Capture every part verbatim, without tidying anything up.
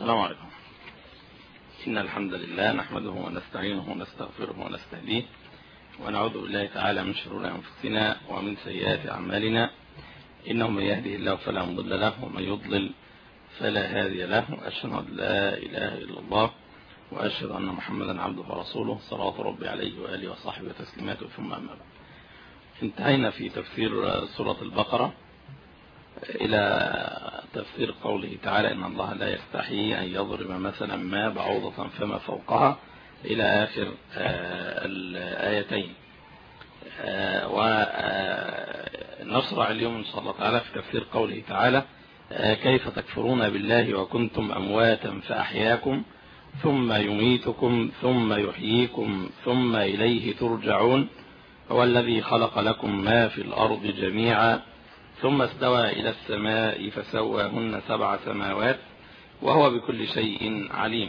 السلام عليكم. إن الحمد لله نحمده ونستعينه ونستغفره ونستهديه ونعوذ بالله تعالى من شرور أنفسنا ومن سيئات أعمالنا، إنه من يهده الله فلا مضل له ومن يضلل فلا هادي له، وأشهد أن لا إله إلا الله وأشهد أن محمدا عبده ورسوله صلوات ربي عليه وآله وصحبه وتسليماته، ثم أما بعد. انتهينا في تفسير سورة البقرة إلى تفسير قوله تعالى إن الله لا يستحيي أن يضرب مثلا ما بعوضة فما فوقها إلى آخر الآيتين. ونشرع اليوم إن شاء الله تعالى في تفسير قوله تعالى كيف تكفرون بالله وكنتم أمواتا فأحياكم ثم يميتكم ثم يحييكم ثم إليه ترجعون، هو الذي خلق لكم ما في الأرض جميعا ثم استوى إلى السماء فسواهن سبع سماوات وهو بكل شيء عليم.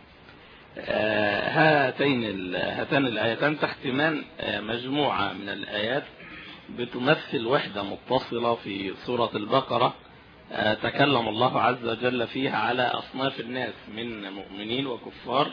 هاتين هاتان الآيتان تحتمان مجموعة من الآيات بتمثل وحدة متصلة في سورة البقرة، تكلم الله عز وجل فيها على أصناف الناس من مؤمنين وكفار،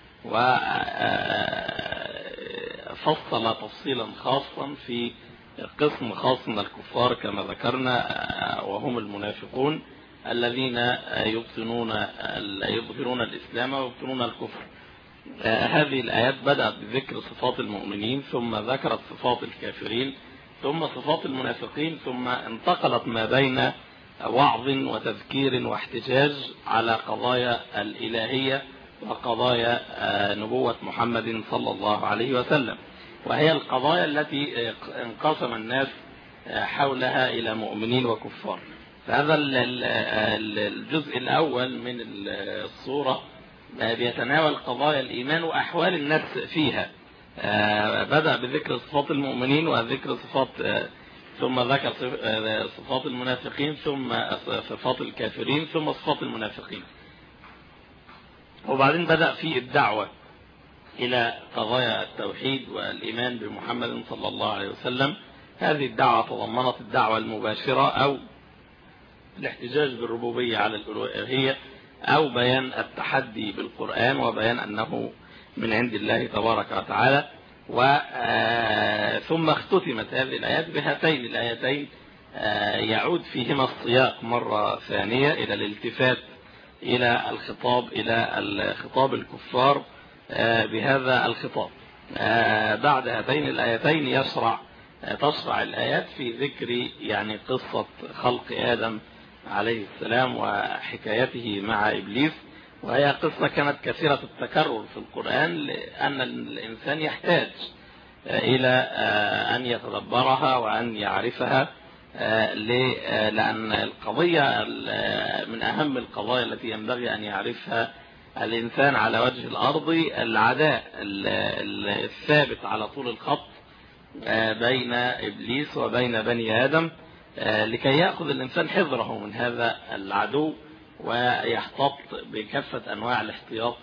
وفصل تفصيلا خاصا في قسم خاص من الكفار كما ذكرنا، وهم المنافقون الذين يبطنون يظهرون الإسلام ويبطنون الكفر. هذه الآيات بدأت بذكر صفات المؤمنين، ثم ذكرت صفات الكافرين، ثم صفات المنافقين، ثم انتقلت ما بين وعظ وتذكير واحتجاج على قضايا الإلهية وقضايا نبوة محمد صلى الله عليه وسلم، وهي القضايا التي انقسم الناس حولها إلى مؤمنين وكفار. فهذا الجزء الأول من الصورة بيتناول قضايا الإيمان وأحوال الناس فيها. بدأ بذكر صفات المؤمنين وذكر صفات، ثم ذكر صفات المنافقين، ثم صفات الكافرين، ثم صفات المنافقين، وبعدين بدأ في الدعوة إلى قضايا التوحيد والإيمان بمحمد صلى الله عليه وسلم. هذه الدعوة تضمنت الدعوة المباشرة أو الاحتجاج بالربوبية على الألوهية، أو بيان التحدي بالقرآن وبيان أنه من عند الله تبارك وتعالى. ثم اختتمت هذه الآيات بهاتين الآيتين يعود فيهما السياق مرة ثانية إلى الالتفات إلى الخطاب إلى خطاب الكفار بهذا الخطاب. بعد هاتين الآيتين يشرع تشرع الآيات في ذكر يعني قصة خلق آدم عليه السلام وحكايته مع إبليس، وهي قصة كانت كثيرة التكرر في القرآن، لأن الإنسان يحتاج إلى أن يتدبرها وأن يعرفها، لأن القضية من أهم القضايا التي ينبغي أن يعرفها الإنسان على وجه الأرض العداء الثابت على طول الخط بين إبليس وبين بني آدم، لكي يأخذ الإنسان حذره من هذا العدو ويحتاط بكافة أنواع الاحتياط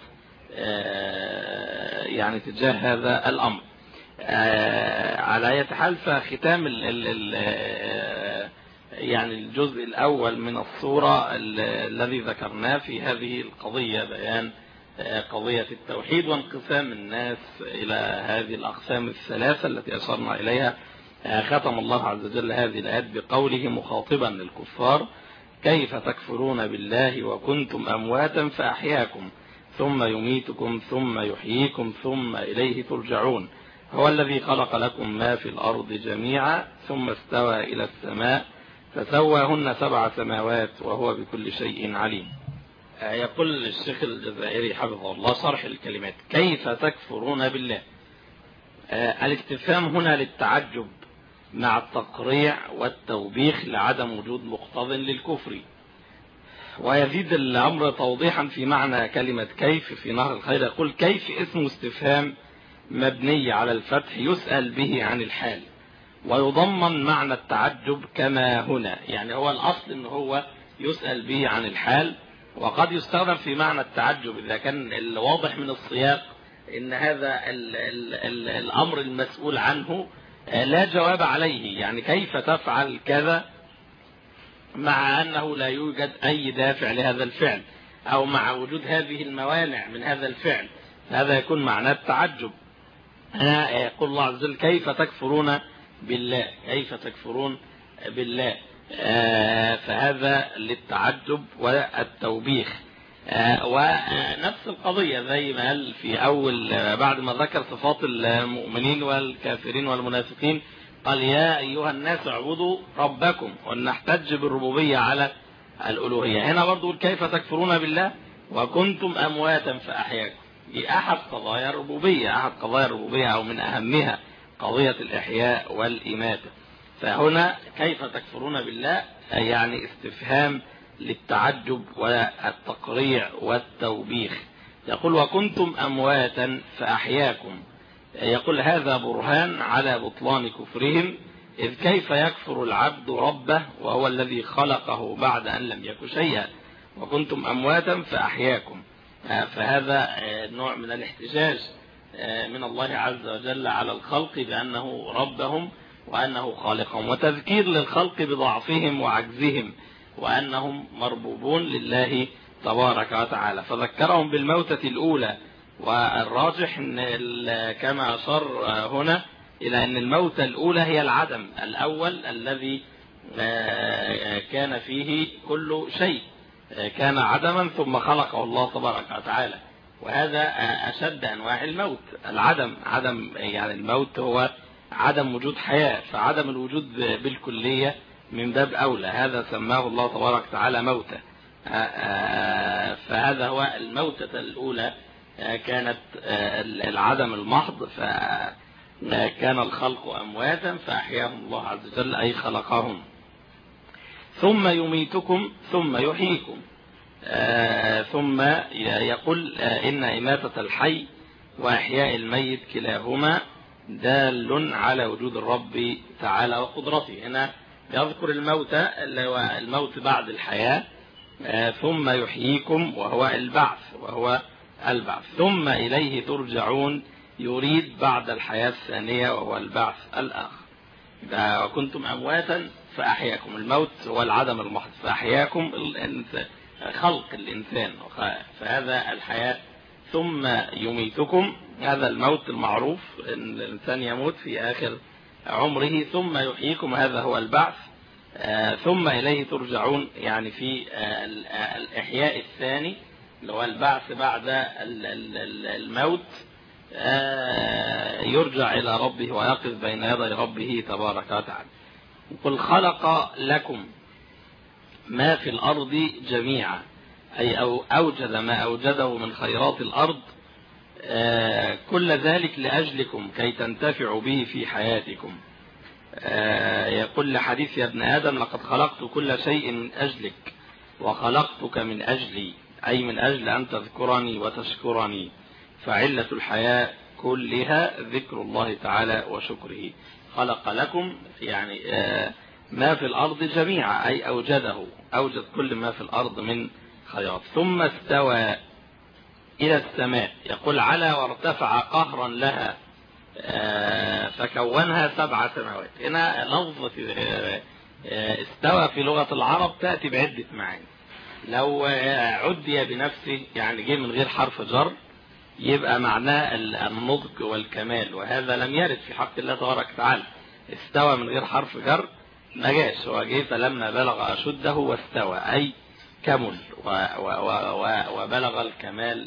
يعني تجاه هذا الأمر. على أي حال، فختام ال ال يعني الجزء الأول من الصورة الذي ذكرناه في هذه القضية بيان قضية التوحيد وانقسام الناس إلى هذه الأقسام الثلاثة التي أشرنا إليها. ختم الله عز وجل هذه الآيات بقوله مخاطبا للكفار كيف تكفرون بالله وكنتم أمواتا فأحياكم ثم يميتكم ثم يحييكم ثم إليه ترجعون، هو الذي خلق لكم ما في الأرض جميعا ثم استوى إلى السماء فسواهن سبع سماوات وهو بكل شيء عليم. يقول الشيخ الجزائري حفظه الله شرح الكلمات كيف تكفرون بالله. الاستفهام هنا للتعجب مع التقريع والتوبيخ لعدم وجود مقتض للكفر، ويزيد الأمر توضيحا في معنى كلمة كيف في نهر الخير. يقول كيف اسم استفهام مبني على الفتح يسأل به عن الحال، ويضمن معنى التعجب كما هنا، يعني هو الأصل إن هو يسأل به عن الحال، وقد يستخدم في معنى التعجب إذا كان الواضح من السياق إن هذا ال ال ال الأمر المسؤول عنه لا جواب عليه، يعني كيف تفعل كذا مع أنه لا يوجد أي دافع لهذا الفعل. أو مع وجود هذه الموانع من هذا الفعل، هذا يكون معناه التعجب. هنا يقول الله عز وجل كيف تكفرون بالله، كيف تكفرون بالله، فهذا للتعجب والتوبيخ. ونفس القضية زي ما قال في أول بعد ما ذكر صفات المؤمنين والكافرين والمنافقين قال يا أيها الناس اعبدوا ربكم، ونحتج بالربوبية على الألوهية. هنا برضو كيف تكفرون بالله وكنتم أمواتا فأحياكم، دي أحد قضايا الربوبية، أحد قضايا الربوبية أو من أهمها قضية الإحياء والإماتة. فهنا كيف تكفرون بالله يعني استفهام للتعجب والتقريع والتوبيخ. يقول وكنتم أمواتا فأحياكم، يقول هذا برهان على بطلان كفرهم، إذ كيف يكفر العبد ربه وهو الذي خلقه بعد أن لم يكن شيئا، وكنتم أمواتا فأحياكم. فهذا نوع من الاحتجاج من الله عز وجل على الخلق بأنه ربهم وأنه خالقهم، وتذكير للخلق بضعفهم وعجزهم وأنهم مربوبون لله تبارك وتعالى. فذكرهم بالموتة الأولى، والراجح إن كما أشار هنا إلى أن الموتة الأولى هي العدم الأول الذي كان فيه كل شيء، كان عدما ثم خلقه الله تبارك وتعالى، وهذا أشد أنواع الموت العدم. عدم يعني الموت هو عدم وجود حياة، فعدم الوجود بالكلية من باب أولى، هذا سماه الله تبارك وتعالى موتة. فهذا هو الموتة الأولى كانت العدم المحض، فكان الخلق أمواتا فأحياهم الله عز وجل أي خلقهم. ثم يميتكم ثم يحييكم، ثم يقول إن إماتة الحي وإحياء الميت كلاهما دال على وجود الرب تعالى وقدرته. هنا يذكر الموت اللي هو الموت بعد الحياة، ثم يحييكم وهو البعث وهو البعث، ثم إليه ترجعون يريد بعد الحياة الثانية وهو البعث الآخر. وكنتم أمواتا فأحياكم، الموت هو العدم المحض، فأحياكم خلق الإنسان، فهذا الحياة. ثم يميتكم، هذا الموت المعروف ان الانسان يموت في اخر عمره، ثم يحييكم هذا هو البعث، ثم اليه ترجعون يعني في الاحياء الثاني اللي هو البعث بعد الموت، يرجع الى ربه ويقف بين يدي ربه تبارك وتعالى. قل خلق لكم ما في الارض جميعا، أي أو أوجد ما أوجده من خيرات الأرض، آه كل ذلك لأجلكم كي تنتفعوا به في حياتكم. آه يقول لحديث يا ابن آدم لقد خلقت كل شيء من أجلك وخلقتك من أجلي، أي من أجل أن تذكرني وتشكرني، فعلة الحياة كلها ذكر الله تعالى وشكره. خلق لكم يعني آه ما في الأرض جميعا، أي أوجده، أوجد كل ما في الأرض من خيرات. ثم استوى إلى السماء، يقول على وارتفع قهرا لها فكونها سبع سماوات. هنا لفظة استوى في لغة العرب تأتي بعدة معاني. لو عدي بنفسه يعني جه من غير حرف جر يبقى معناه النضج والكمال، وهذا لم يرد في حق الله تبارك وتعالى. استوى من غير حرف جر ما جاش، هو جه فلما بلغ أشده واستوى أي كمل وبلغ الكمال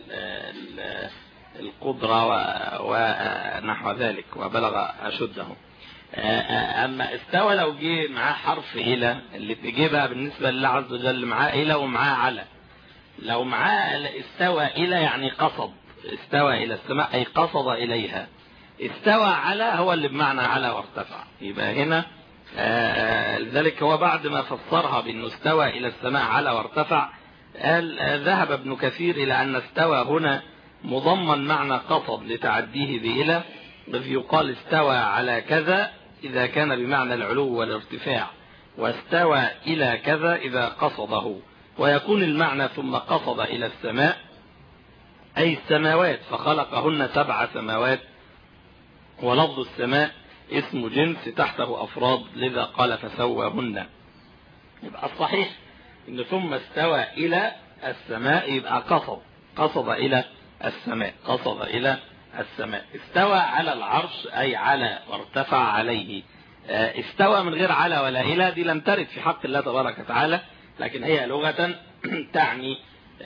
القدرة ونحو ذلك وبلغ أشده. أما استوى لو جه معاه حرف إلى اللي تجيبها بالنسبة لله عز وجل معاه إلى ومعاه على، لو معاه استوى إلى يعني قصد، استوى إلى السماء أي قصد إليها. استوى على هو اللي بمعنى على وارتفع، يبقى هنا لذلك هو بعد ما فسرها بأنه استوى إلى السماء على وارتفع قال ذهب ابن كثير إلى أن استوى هنا مضمن معنى قصد لتعديه بإلى، إذ يقال استوى على كذا إذا كان بمعنى العلو والارتفاع، واستوى إلى كذا إذا قصده، ويكون المعنى ثم قصد إلى السماء أي السماوات فخلقهن سبع سماوات، ولفظ السماء اسم جنس تحته أفراد لذا قال فسواهن. يبقى الصحيح إن ثم استوى إلى السماء يبقى قصد قصد إلى السماء قصد إلى السماء. استوى على العرش أي على وارتفع عليه. استوى من غير على ولا إلى دي لم ترد في حق الله تبارك وتعالى، لكن هي لغة تعني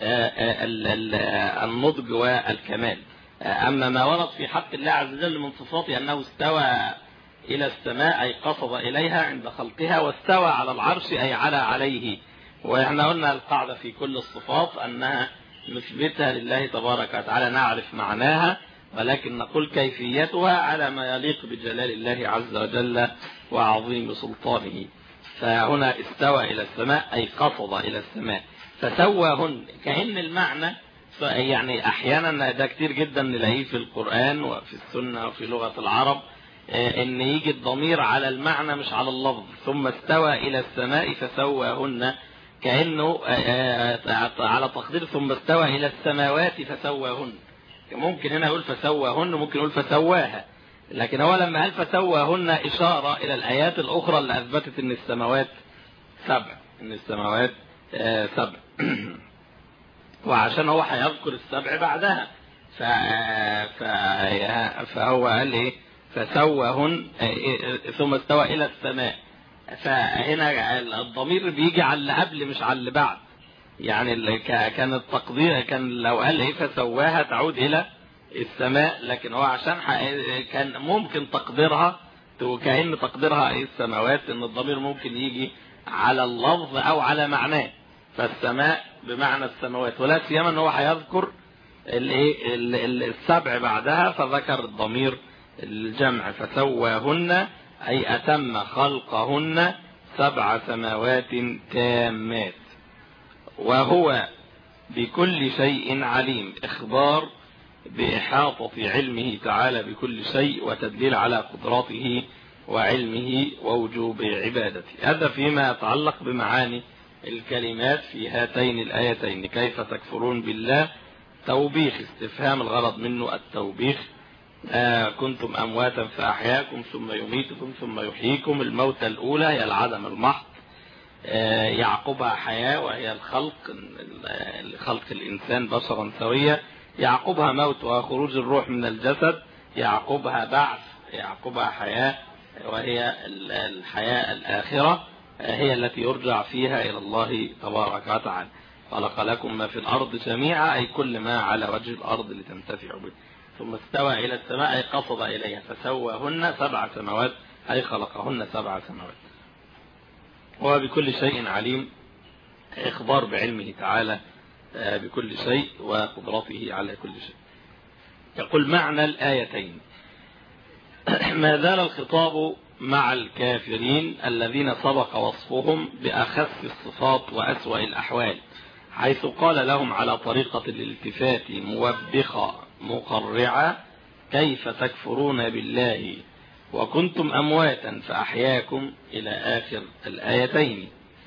النضج والكمال. أما ما ورد في حق الله عز وجل من صفاته أنه استوى إلى السماء أي قصد إليها عند خلقها، واستوى على العرش أي على عليه. وإحنا قلنا القاعدة في كل الصفات أنها نثبتها لله تبارك وتعالى نعرف معناها، ولكن نقول كيفيتها على ما يليق بجلال الله عز وجل وعظيم سلطانه. فهنا استوى إلى السماء أي قصد إلى السماء. فسواهن كأن المعنى يعني أحيانا ده كتير جدا نلاقيه في القرآن وفي السنة وفي لغة العرب، إن يجي الضمير على المعنى مش على اللفظ. ثم استوى إلى السماء فسواهن، كأنه على تقدير ثم استوى إلى السماوات فسواهن. ممكن هنا يقول فسواهن، ممكن يقول فسواها، لكن هو لما قال فسواهن إشارة إلى الآيات الأخرى اللي أثبتت إن السماوات سبع إن السماوات سبع وعشان هو هيذكر السبع بعدها فهو قال إيه فسواهن ثم استوى إلى السماء. فهنا الضمير بيجي على اللي قبل مش على اللي بعد. يعني كان التقدير كان لو قال ايه فسواها تعود الى السماء، لكن هو عشان كان ممكن تقديرها وكأن تقديرها ايه السماوات، ان الضمير ممكن يجي على اللفظ او على معناه. فالسماء بمعنى السماوات، ولا سيما ان هو هيذكر الايه السبع بعدها، فذكر الضمير الجمع فسواهن اي اتم خلقهن سبع سماوات تامات. وهو بكل شيء عليم، إخبار بإحاطة علمه تعالى بكل شيء وتدليل على قدرته وعلمه ووجوب عبادته. هذا فيما يتعلق بمعاني الكلمات في هاتين الآيتين. كيف تكفرون بالله توبيخ، استفهام الغرض منه التوبيخ. آه كنتم أمواتا فأحياكم ثم يميتكم ثم يحييكم. الموتى الأولى هي العدم المحض، يعقبها حياة وهي الخلق، خلق الإنسان بشرا سويا. يعقبها موت وخروج الروح من الجسد. يعقبها بعث، يعقبها حياة وهي الحياة الآخرة، هي التي يرجع فيها إلى الله تبارك وتعالى. خلق لكم ما في الأرض جميعا أي كل ما على وجه الأرض لتنتفعوا به. ثم استوى إلى السماء أي قصد إليها فسواهن سبع سماوات أي خلقهن سبع سماوات. هو بكل شيء عليم، إخبار بعلمه تعالى بكل شيء وقدرته على كل شيء. يقول معنى الآيتين: ما زال الخطاب مع الكافرين الذين سبق وصفهم بأخس الصفات وأسوأ الأحوال، حيث قال لهم على طريقة الالتفات موبخة مقرعة: كيف تكفرون بالله وكنتم أمواتا فأحياكم إلى آخر الآيتين.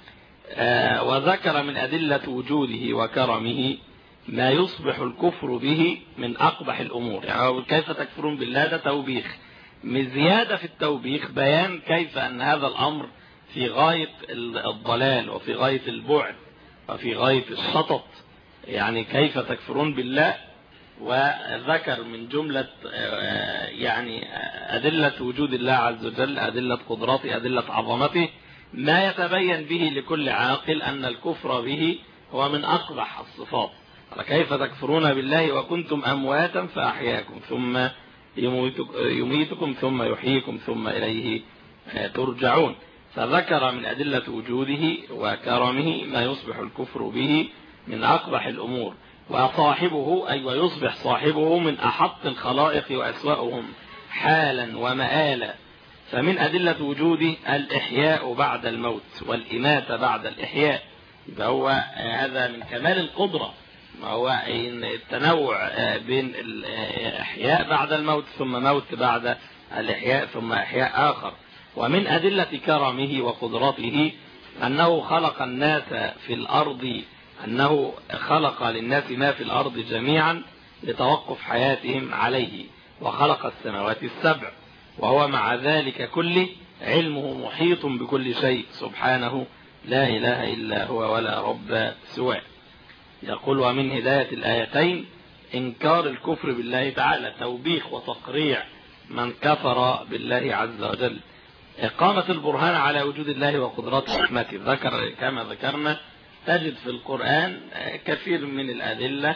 آه وذكر من أدلة وجوده وكرمه ما يصبح الكفر به من أقبح الأمور. يعني كيف تكفرون بالله ده توبيخ، من زيادة في التوبيخ بيان كيف أن هذا الأمر في غاية الضلال وفي غاية البعد وفي غاية الشطط. يعني كيف تكفرون بالله، وذكر من جملة يعني أدلة وجود الله عز وجل، أدلة قدرته، أدلة عظمته، ما يتبين به لكل عاقل أن الكفر به هو من أقبح الصفات. كيف تكفرون بالله وكنتم أمواتا فأحياكم ثم يميتكم ثم يحييكم ثم إليه ترجعون. فذكر من أدلة وجوده وكرمه ما يصبح الكفر به من أقبح الأمور، وصاحبه أي أيوة ويصبح صاحبه من أحط الخلائق وأسوأهم حالا ومآلا. فمن أدلة وجوده الإحياء بعد الموت والإماتة بعد الإحياء. يبقى هو هذا من كمال القدرة، ما هو التنوع بين الإحياء بعد الموت ثم موت بعد الإحياء ثم إحياء آخر. ومن أدلة كرمه وقدرته أنه خلق الناس في الأرض، أنه خلق للناس ما في الأرض جميعا لتوقف حياتهم عليه، وخلق السماوات السبع، وهو مع ذلك كله علمه محيط بكل شيء سبحانه لا إله إلا هو ولا رب سواه. يقول ومن هداية الآيتين إنكار الكفر بالله تعالى، توبيخ وتقريع من كفر بالله عز وجل. إقامة البرهان على وجود الله وقدرته ورحمته، ذكر كما ذكرنا تجد في القرآن كثير من الأدلة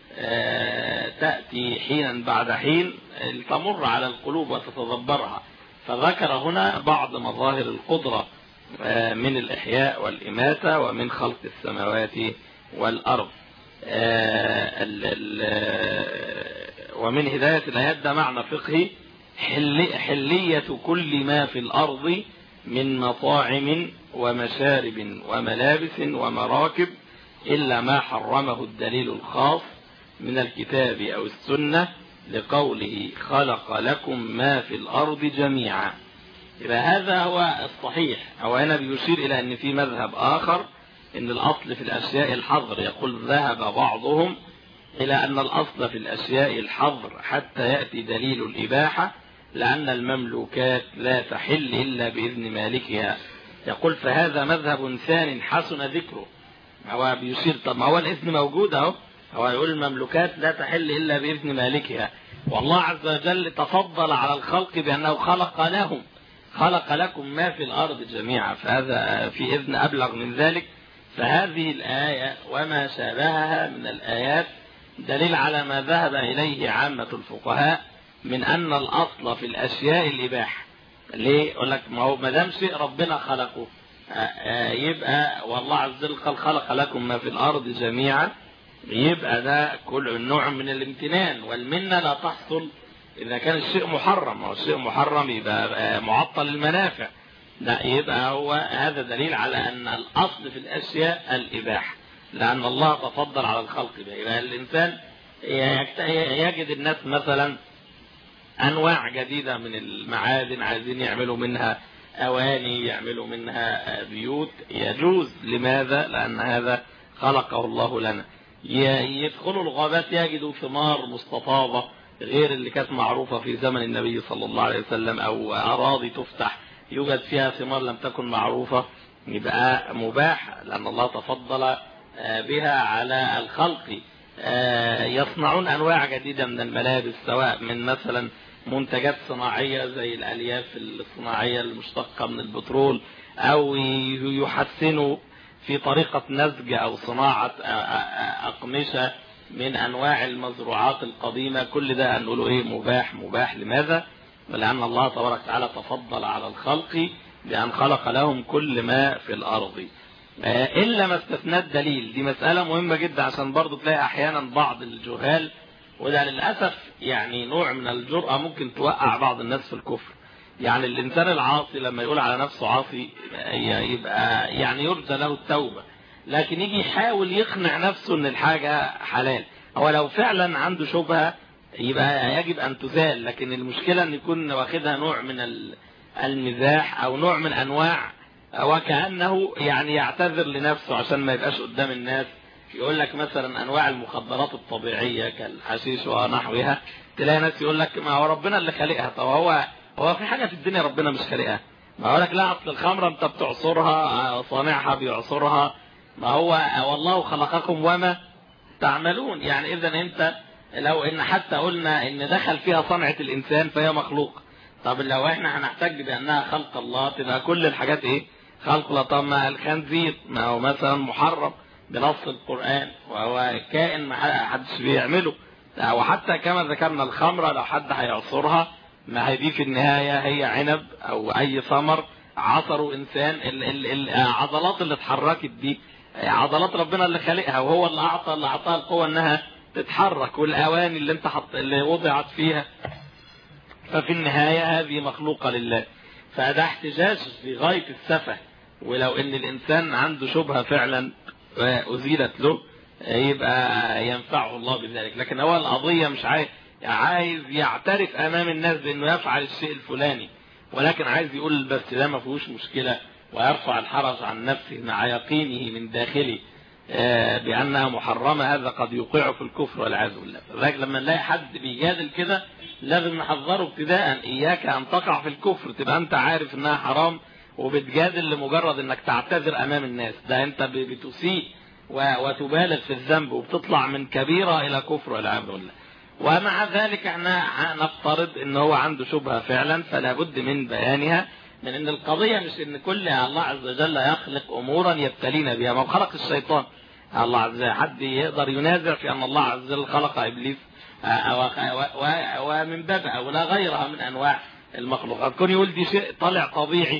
تأتي حينا بعد حين تمر على القلوب وتتدبرها، فذكر هنا بعض مظاهر القدرة من الإحياء والإماتة ومن خلق السماوات والأرض. ومن هداية الآيات ده معنى فقهي، حلية كل ما في الأرض من مطاعم ومشارب وملابس ومراكب إلا ما حرمه الدليل الخاص من الكتاب أو السنة لقوله خلق لكم ما في الأرض جميعا. إذا هذا هو الصحيح. أو هنا بيشير إلى أن في مذهب آخر أن الأصل في الأشياء الحظر، يقول ذهب بعضهم إلى أن الأصل في الأشياء الحظر حتى يأتي دليل الإباحة، لأن المملوكات لا تحل إلا بإذن مالكها. يقول فهذا مذهب ثاني حسن ذكره. هو بيشير طب ما هو الإذن موجود أهو، هو يقول المملوكات لا تحل إلا بإذن مالكها، والله عز وجل تفضل على الخلق بأنه خلق لهم، خلق لكم ما في الأرض جميعا، فهذا في إذن أبلغ من ذلك. فهذه الآية وما شابهها من الآيات دليل على ما ذهب إليه عامة الفقهاء من أن الأصل في الأشياء الإباحة. ليه؟ يقول لك ما هو ما دام شيء ربنا خلقه يبقى والله عز وجل قال خلق لكم ما في الأرض جميعا، يبقى ده كل نوع من الامتنان والمنة لا تحصل إذا كان الشيء محرم. أو الشيء محرم يبقى معطل المنافع، لا يبقى هو هذا دليل على أن الأصل في الأشياء الإباحة، لأن الله تفضل على الخلق به. يبقى الإنسان يجد الناس مثلا أنواع جديدة من المعادن عايزين يعملوا منها أواني، يعملوا منها بيوت، يجوز. لماذا؟ لأن هذا خلقه الله لنا. يدخلوا الغابات يجدوا ثمار مستطابة غير اللي كانت معروفة في زمن النبي صلى الله عليه وسلم، أو أراضي تفتح يوجد فيها ثمار لم تكن معروفة، يبقى مباح لأن الله تفضل بها على الخلق. يصنعون أنواع جديدة من الملابس، سواء من مثلا منتجات صناعية زي الألياف الصناعية المشتقة من البترول، أو يحسنوا في طريقة نسج أو صناعة أقمشة من أنواع المزروعات القديمة. كل ده نقوله إيه؟ مباح. مباح لماذا؟ لأن الله تبارك وتعالى تفضل على الخلق بأن خلق لهم كل ما في الأرض إلا ما استثنى الدليل. دي مسألة مهمة جدا، عشان برضو تلاقي أحيانا بعض الجهال، وده للأسف يعني نوع من الجرأة ممكن توقع بعض الناس في الكفر. يعني الإنسان العاصي لما يقول على نفسه عاصي يبقى يعني يرجى له التوبة، لكن يجي يحاول يقنع نفسه ان الحاجة حلال. هو لو فعلا عنده شبهة يبقى يجب ان تزال، لكن المشكلة ان يكون واخدها نوع من المزاح او نوع من انواع، وكأنه يعني يعتذر لنفسه عشان ما يبقاش قدام الناس. يقول لك مثلا انواع المخدرات الطبيعية كالحشيش ونحوها، تلاقي ناس يقول لك ما هو ربنا اللي خلقها. طب هو هو في حاجة في الدنيا ربنا مش خلقها؟ ما هو لك لا، اصل الخمرة انت بتعصرها، صانعها بيعصرها، ما هو والله خلقكم وما تعملون. يعني اذا انت لو ان حتى قلنا ان دخل فيها صنعة الانسان فهي مخلوق، طب لو احنا هنحتاج بانها خلق الله تبقى كل الحاجات ايه؟ خلق الله. طب ما الخنزير ما هو مثلا محرم بنص القرآن وهو كائن ما حدش بيعمله. وحتى كما ذكرنا الخمرة لو حد هيعصرها ما هي دي في النهاية هي عنب او اي ثمر عصروا انسان. العضلات اللي اتحركت دي عضلات ربنا اللي خلقها، وهو اللي اعطى اللي اعطاها القوة انها تتحرك، والاواني اللي انت حط اللي وضعت فيها، ففي النهاية هذه مخلوقة لله. فده احتجاج في غاية السفه. ولو ان الانسان عنده شبهة فعلا ازيلت له يبقى ينفعه الله بذلك، لكن هو القضية مش عايز عايز يعترف امام الناس بانه يفعل الشيء الفلاني، ولكن عايز يقول بس ده ما فيهوش مشكلة، ويرفع الحرج عن نفسه مع يقينه من داخله بأنها محرمة. هذا قد يوقعه في الكفر والعياذ بالله. فذلك لما نلاقي حد بيجادل كده لازم نحذره ابتداء، إياك أن تقع في الكفر تبقى أنت عارف أنها حرام وبتجادل لمجرد أنك تعتذر أمام الناس. ده أنت بتسيء وتبالغ في الذنب وبتطلع من كبيرة إلى كفر والعياذ بالله. ومع ذلك احنا نفترض ان هو عنده شبهة فعلا، فلا بد من بيانها، من ان القضية مش ان كل الله عز وجل يخلق امورا يبتلينا بها. ما خلق الشيطان الله عز وجل، حد يقدر ينازع في ان الله عز وجل خلق ابليس ومن باب اولى غيرها من انواع المخلوقات؟ كون يقول دي شيء طالع طبيعي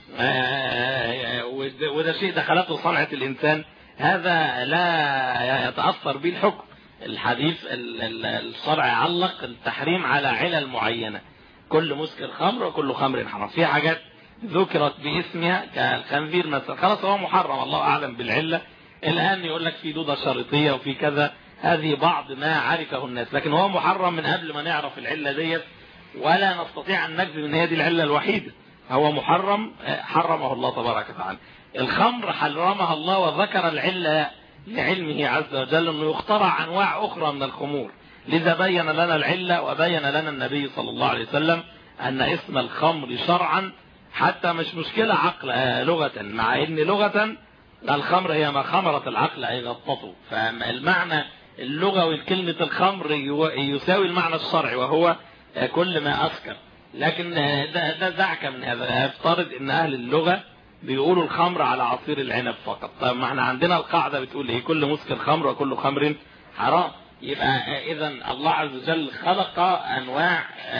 وده شيء دخلته صنعة الانسان، هذا لا يتأثر به الحكم. الحديث الشرع علق التحريم على علل معينة، كل مسكر خمر وكل خمر حرام. في حاجات ذكرت باسمها كالخنزير مثلا، خلاص هو محرم، الله أعلم بالعلة. الآن يقول لك في دودة شريطية وفي كذا، هذه بعض ما عرفه الناس، لكن هو محرم من قبل ما نعرف العلة ديت، ولا نستطيع أن نجزم أن هي دي العلة الوحيدة. هو محرم حرمه الله تبارك وتعالى. الخمر حرمها الله وذكر العلة لعلمه عز وجل أنه يخترع أنواع أخرى من الخمور، لذا بين لنا العلة وبين لنا النبي صلى الله عليه وسلم أن اسم الخمر شرعا حتى مش مشكلة عقل لغة، مع أن لغة الخمر هي ما خمرت العقل أي غطته، فالمعنى اللغوي لكلمة الخمر يساوي المعنى الشرعي وهو كل ما أسكر. لكن ده, ده دعك من هذا، افترض أن أهل اللغة بيقولوا الخمر على عصير العنب فقط. طيب ما احنا عندنا القاعدة بتقول ايه؟ كل مسكر خمر وكل خمر حرام. يبقى اذا الله عز وجل خلق انواع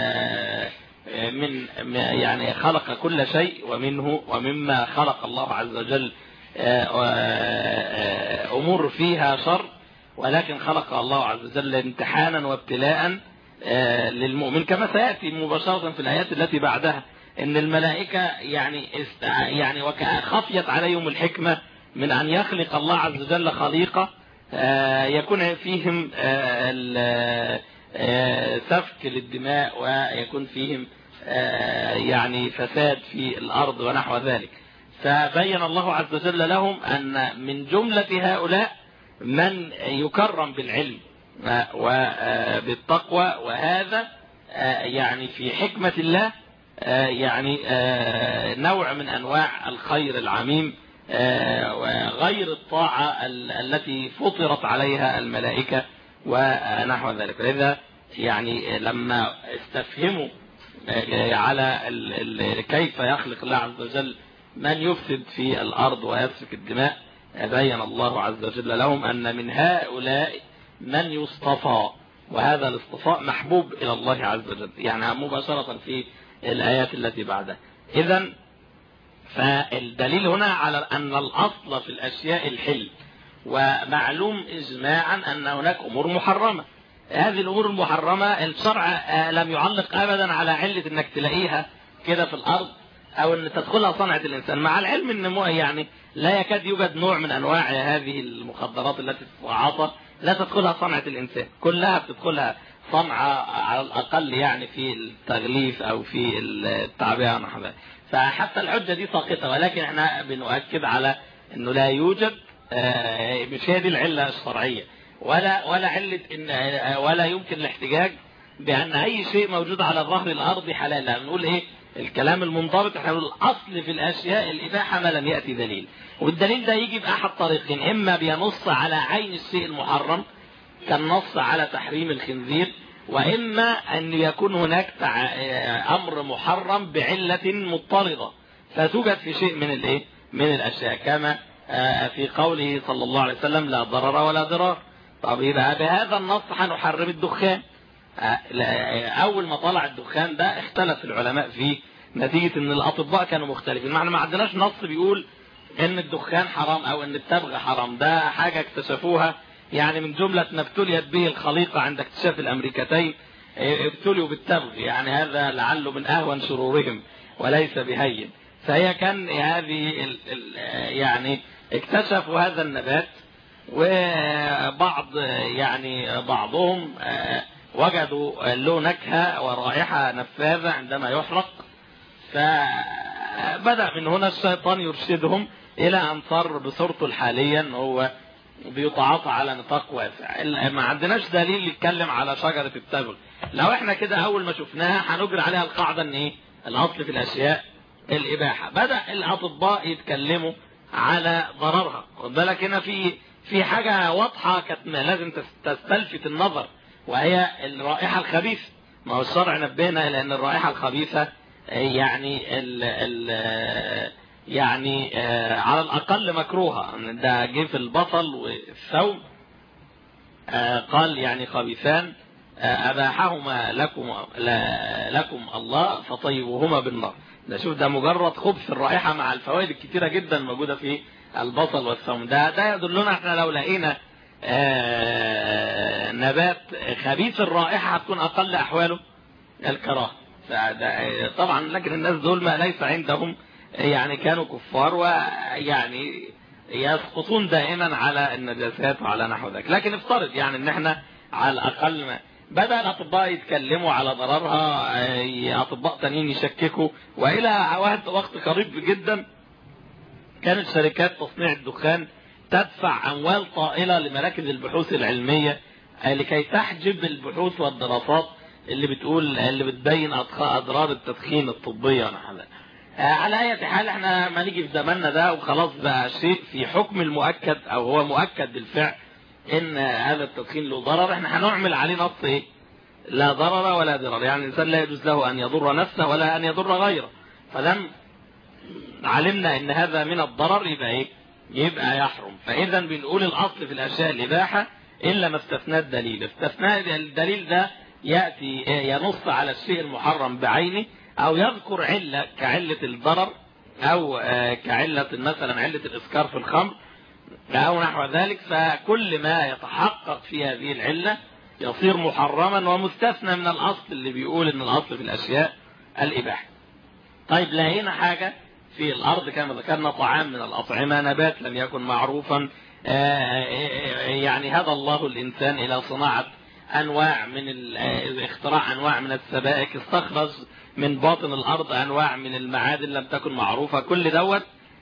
من يعني خلق كل شيء، ومنه ومما خلق الله عز وجل امور فيها شر، ولكن خلق الله عز وجل امتحانا وابتلاء للمؤمن، كما سيأتي مباشرة في الآيات التي بعدها ان الملائكة يعني است... يعني وخفيت عليهم الحكمة من ان يخلق الله عز وجل خليقة يكون فيهم سفك للدماء ويكون فيهم يعني فساد في الارض ونحو ذلك. فبين الله عز وجل لهم ان من جملة هؤلاء من يكرم بالعلم وبالتقوى، وهذا يعني في حكمة الله يعني نوع من أنواع الخير العميم وغير الطاعة التي فطرت عليها الملائكة ونحو ذلك. لذا يعني لما استفهموا على كيف يخلق الله عز وجل من يفسد في الأرض ويسفك الدماء، بين الله عز وجل لهم أن من هؤلاء من يصطفى، وهذا الاصطفاء محبوب إلى الله عز وجل، يعني مباشرة في الآيات التي بعدها. إذن فالدليل هنا على أن الأصل في الأشياء الحل، ومعلوم إجماعا أن هناك أمور محرمة. هذه الأمور المحرمة الشرع لم يعلق أبدا على علة أنك تلاقيها كده في الأرض أو أن تدخلها صنعة الإنسان، مع العلم أن يعني لا يكاد يوجد نوع من أنواع هذه المخدرات التي تتعاطى لا تدخلها صنعة الإنسان، كلها بتدخلها صنعة على الأقل يعني في التغليف أو في التعبئة نحو ذلك. فحتى الحجة دي ساقطة، ولكن احنا بنؤكد على أنه لا يوجد مش هي دي العلة الشرعية، ولا ولا علة إن ولا يمكن الاحتجاج بأن أي شيء موجود على ظهر الأرض حلال. لا، بنقول إيه الكلام المنضبط، احنا بنقول الأصل في الأشياء الإباحة ما لم يأتي دليل، والدليل ده يجي بأحد طريقين: إما بينص على عين الشيء المحرم كالنص على تحريم الخنزير، وإما أن يكون هناك أمر محرم بعلة مضطردة فتوجد في شيء من الإيه من الأشياء، كما في قوله صلى الله عليه وسلم لا ضرر ولا ضرار. طب يبقى بهذا النص هنحرم الدخان. أول ما طلع الدخان ده اختلف العلماء فيه نتيجة أن الأطباء كانوا مختلفين، معنى ما عندناش نص بيقول أن الدخان حرام أو أن التبغ حرام، ده حاجة اكتشفوها يعني من جملة ما ابتليت به الخليقة عند اكتشاف الأمريكتين، ابتلوا بالتبغ، يعني هذا لعله من أهون شرورهم وليس بهين. فهي كان هذه ال ال يعني اكتشفوا هذا النبات، وبعض يعني بعضهم وجدوا له نكهة ورائحة نفاذة عندما يحرق، فبدأ من هنا الشيطان يرشدهم إلى أن صار بصورته الحاليا هو بيتعاطى على نطاق واسع. ما عندناش دليل يتكلم على شجرة التبغ، لو احنا كده أول ما شفناها هنجري عليها القاعدة ان ايه الأصل في الأشياء الإباحة. بدأ الأطباء يتكلموا على ضررها. خد بالك هنا في في حاجة واضحة كانت لازم تستلفت النظر، وهي الرائحة الخبيثة. ما هو الشرع نبهنا إلى أن الرائحة الخبيثة يعني ال ال يعني على الأقل مكروهة. ده جه في البصل والثوم قال يعني خبيثان أباحهما لكم لكم الله فطيبوهما بالنار. ده شوف، ده مجرد خبث الرائحة مع الفوائد الكتيرة جدا موجودة في البصل والثوم. ده ده يدلنا احنا لو لقينا نبات خبيث الرائحة هتكون أقل أحواله الكراهة. طبعا لكن الناس دول ما ليس عندهم، يعني كانوا كفار ويعني يسقطون دائما على النجاسات وعلى نحو ذلك. لكن افترض يعني ان احنا على الاقل ما بدأ الاطباء يتكلموا على ضررها، اطباء تانيين يشككوا، والى وقت قريب جدا كانت شركات تصنيع الدخان تدفع اموال طائلة لمراكز البحوث العلمية لكي تحجب البحوث والدراسات اللي بتقول اللي بتبين اضرار التدخين الطبية ونحو ذلك. على اي حال احنا ما نيجي في زماننا ده وخلاص بقى شيء في حكم المؤكد او هو مؤكد بالفعل ان هذا التدخين له ضرر، احنا هنعمل عليه نص ايه؟ لا ضرر ولا ضرر. يعني الانسان لا يجوز له ان يضر نفسه ولا ان يضر غيره. فلم علمنا ان هذا من الضرر يبقى ايه؟ يبقى يحرم. فاذا بنقول الاصل في الاشياء الاباحه الا ما استثنى الدليل. استثناء الدليل ده ياتي ينص على الشيء المحرم بعينه، او يذكر علة كعلة الضرر، او كعلة مثلا علة الاسكار في الخمر او نحو ذلك. فكل ما يتحقق في هذه العلة يصير محرما ومستثنى من الاصل اللي بيقول ان الاصل في الاشياء الاباحة. طيب لقينا حاجة في الارض كما ذكرنا طعام من الاطعمة، نبات لم يكن معروفا، يعني هدى الله الانسان الى صناعة انواع من اختراع انواع من السبائك، استخرج من باطن الارض انواع من المعادن لم تكن معروفة. كل دوت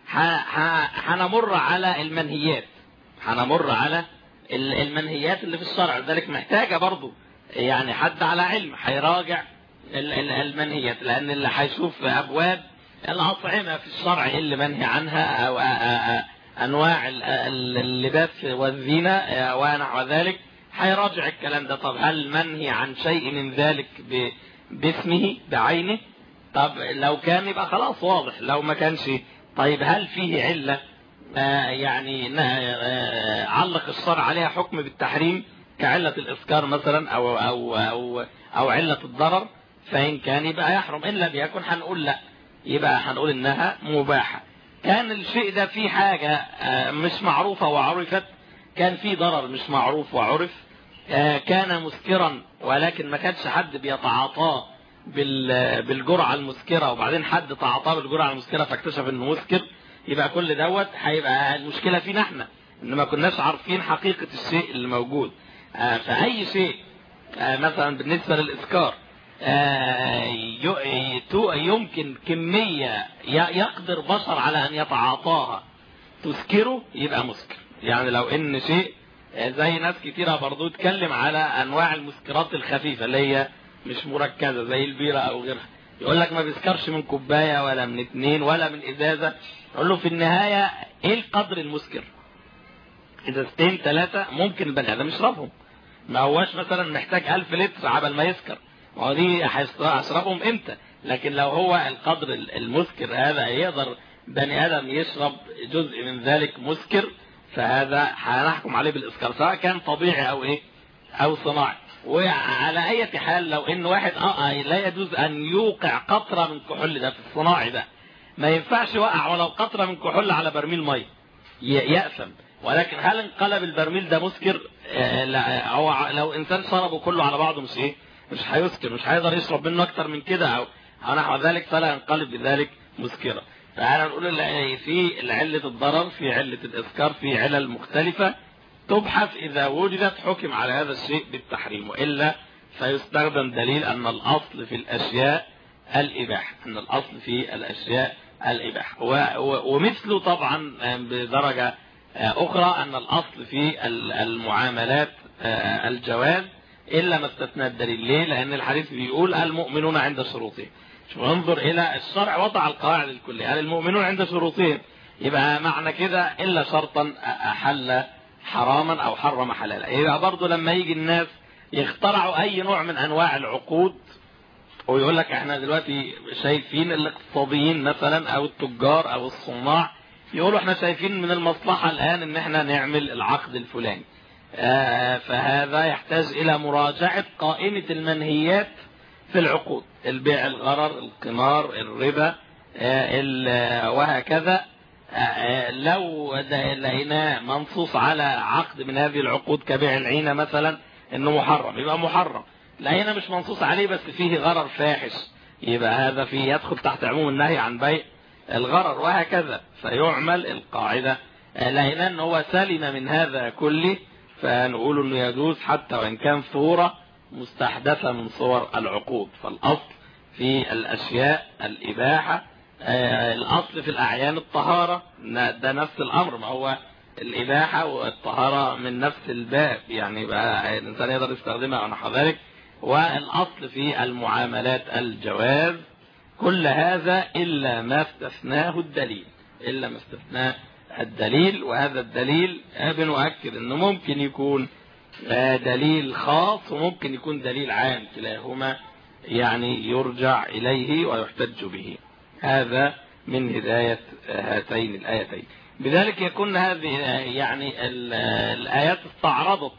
هنمر على المنهيات، هنمر على المنهيات اللي في الشرع. ذلك محتاجة برضو يعني حد على علم هيراجع المنهيات، لان اللي هيشوف ابواب الاطعمة في الشرع اللي منهي عنها او انواع اللباس والزينة ونحو ذلك هيراجع الكلام ده. طب هل منهي عن شيء من ذلك باسمه بعينه؟ طب لو كان يبقى خلاص واضح، لو ما كانش طيب هل فيه علة آه يعني آه علق الشرع عليها حكم بالتحريم كعلة الإسكار مثلا أو, أو, أو, أو علة الضرر؟ فإن كان يبقى يحرم، إن لم يكن هنقول لا، يبقى هنقول إنها مباحة. كان الشيء ده فيه حاجة آه مش معروفة وعرفت، كان فيه ضرر مش معروف وعرف، آه كان مسكرا ولكن ما كانش حد بيتعاطاه بالجرعة المسكرة، وبعدين حد تعاطاه بالجرعة المسكرة فاكتشف انه مسكر، يبقى كل دوت هيبقى المشكلة فينا احنا ان ما كناش عارفين حقيقة الشيء اللي موجود. آه فأي شيء آه مثلا بالنسبة للإسكار آه يمكن كمية يقدر بشر على ان يتعاطاها تسكره يبقى مسكر. يعني لو ان شيء زي ناس كتيرة برضو تكلم على انواع المسكرات الخفيفة اللي هي مش مركزة زي البيرة او غيرها، يقول لك ما بيسكرش من كوباية ولا من اتنين ولا من ازازة. يقول له في النهاية ايه القدر المسكر؟ ازازتين ثلاثة ممكن البني ادم يشربهم، ما هواش مثلا محتاج الف لتر عبال ما يسكر، ما هو دي هيشربهم امتى؟ لكن لو هو القدر المسكر هذا يقدر بني ادم يشرب جزء من ذلك مسكر، فهذا هنحكم عليه بالاسكار سواء كان طبيعي او ايه او صناعي. وعلى اي حال لو ان واحد اه لا يجوز ان يوقع قطرة من كحول، ده في الصناعي ده ما ينفعش يوقع ولو قطرة من كحول على برميل مي يأثم. ولكن هل انقلب البرميل ده مسكر؟ آه لا، هو لو انسان شربه كله على بعضه مش ايه مش هيسكر، مش هيقدر يشرب منه اكتر من كده او او نحو ذلك، فلا ينقلب بذلك مسكرا. فانا نقول في علة الضرر، في علة الاسكار، في علل مختلفة تبحث إذا وجدت حكم على هذا الشيء بالتحريم، وإلا فيستخدم دليل أن الأصل في الأشياء الإباحة، أن الأصل في الأشياء الإباحة. ومثله طبعا بدرجة أخرى أن الأصل في المعاملات الجواز إلا ما استثنى الدليل. ليه؟ لأن الحديث بيقول المؤمنون عند شروطهم. شو انظر إلى الشرع وضع القواعد الكلية، المؤمنون عند شروطهم، يبقى معنى كده إلا شرطا أحل حراما أو حرم حلالا. يبقى برضه لما يجي الناس يخترعوا أي نوع من أنواع العقود ويقول لك احنا دلوقتي شايفين الاقتصاديين مثلا أو التجار أو الصناع يقولوا احنا شايفين من المصلحة الآن ان احنا نعمل العقد الفلاني، آه فهذا يحتاج إلى مراجعة قائمة المنهيات في العقود، البيع الغرر، القمار، الربا، آه وهكذا. آه لو لقيناه منصوص على عقد من هذه العقود كبيع العينة مثلا انه محرم يبقى محرم، لقينا مش منصوص عليه بس فيه غرر فاحش يبقى هذا فيه يدخل تحت عموم النهي عن بيع الغرر، وهكذا. فيعمل القاعدة لقينا ان هو سلم من هذا كله فنقول انه يجوز حتى وان كان صورة مستحدثة من صور العقود. فالاصل في الاشياء الاباحة، الاصل في الاعيان الطهارة، ده نفس الامر، ما هو الاباحة والطهارة من نفس الباب، يعني بقى الانسان يقدر يستخدمها او نحو ذلك. والاصل في المعاملات الجواز، كل هذا الا ما استثناه الدليل، الا ما استثناه الدليل. وهذا الدليل بنؤكد انه ممكن يكون دليل خاص وممكن يكون دليل عام، كلاهما يعني يرجع اليه ويحتج به. هذا من هداية هاتين الآيتين. بذلك يكون هذه يعني الآيات استعرضت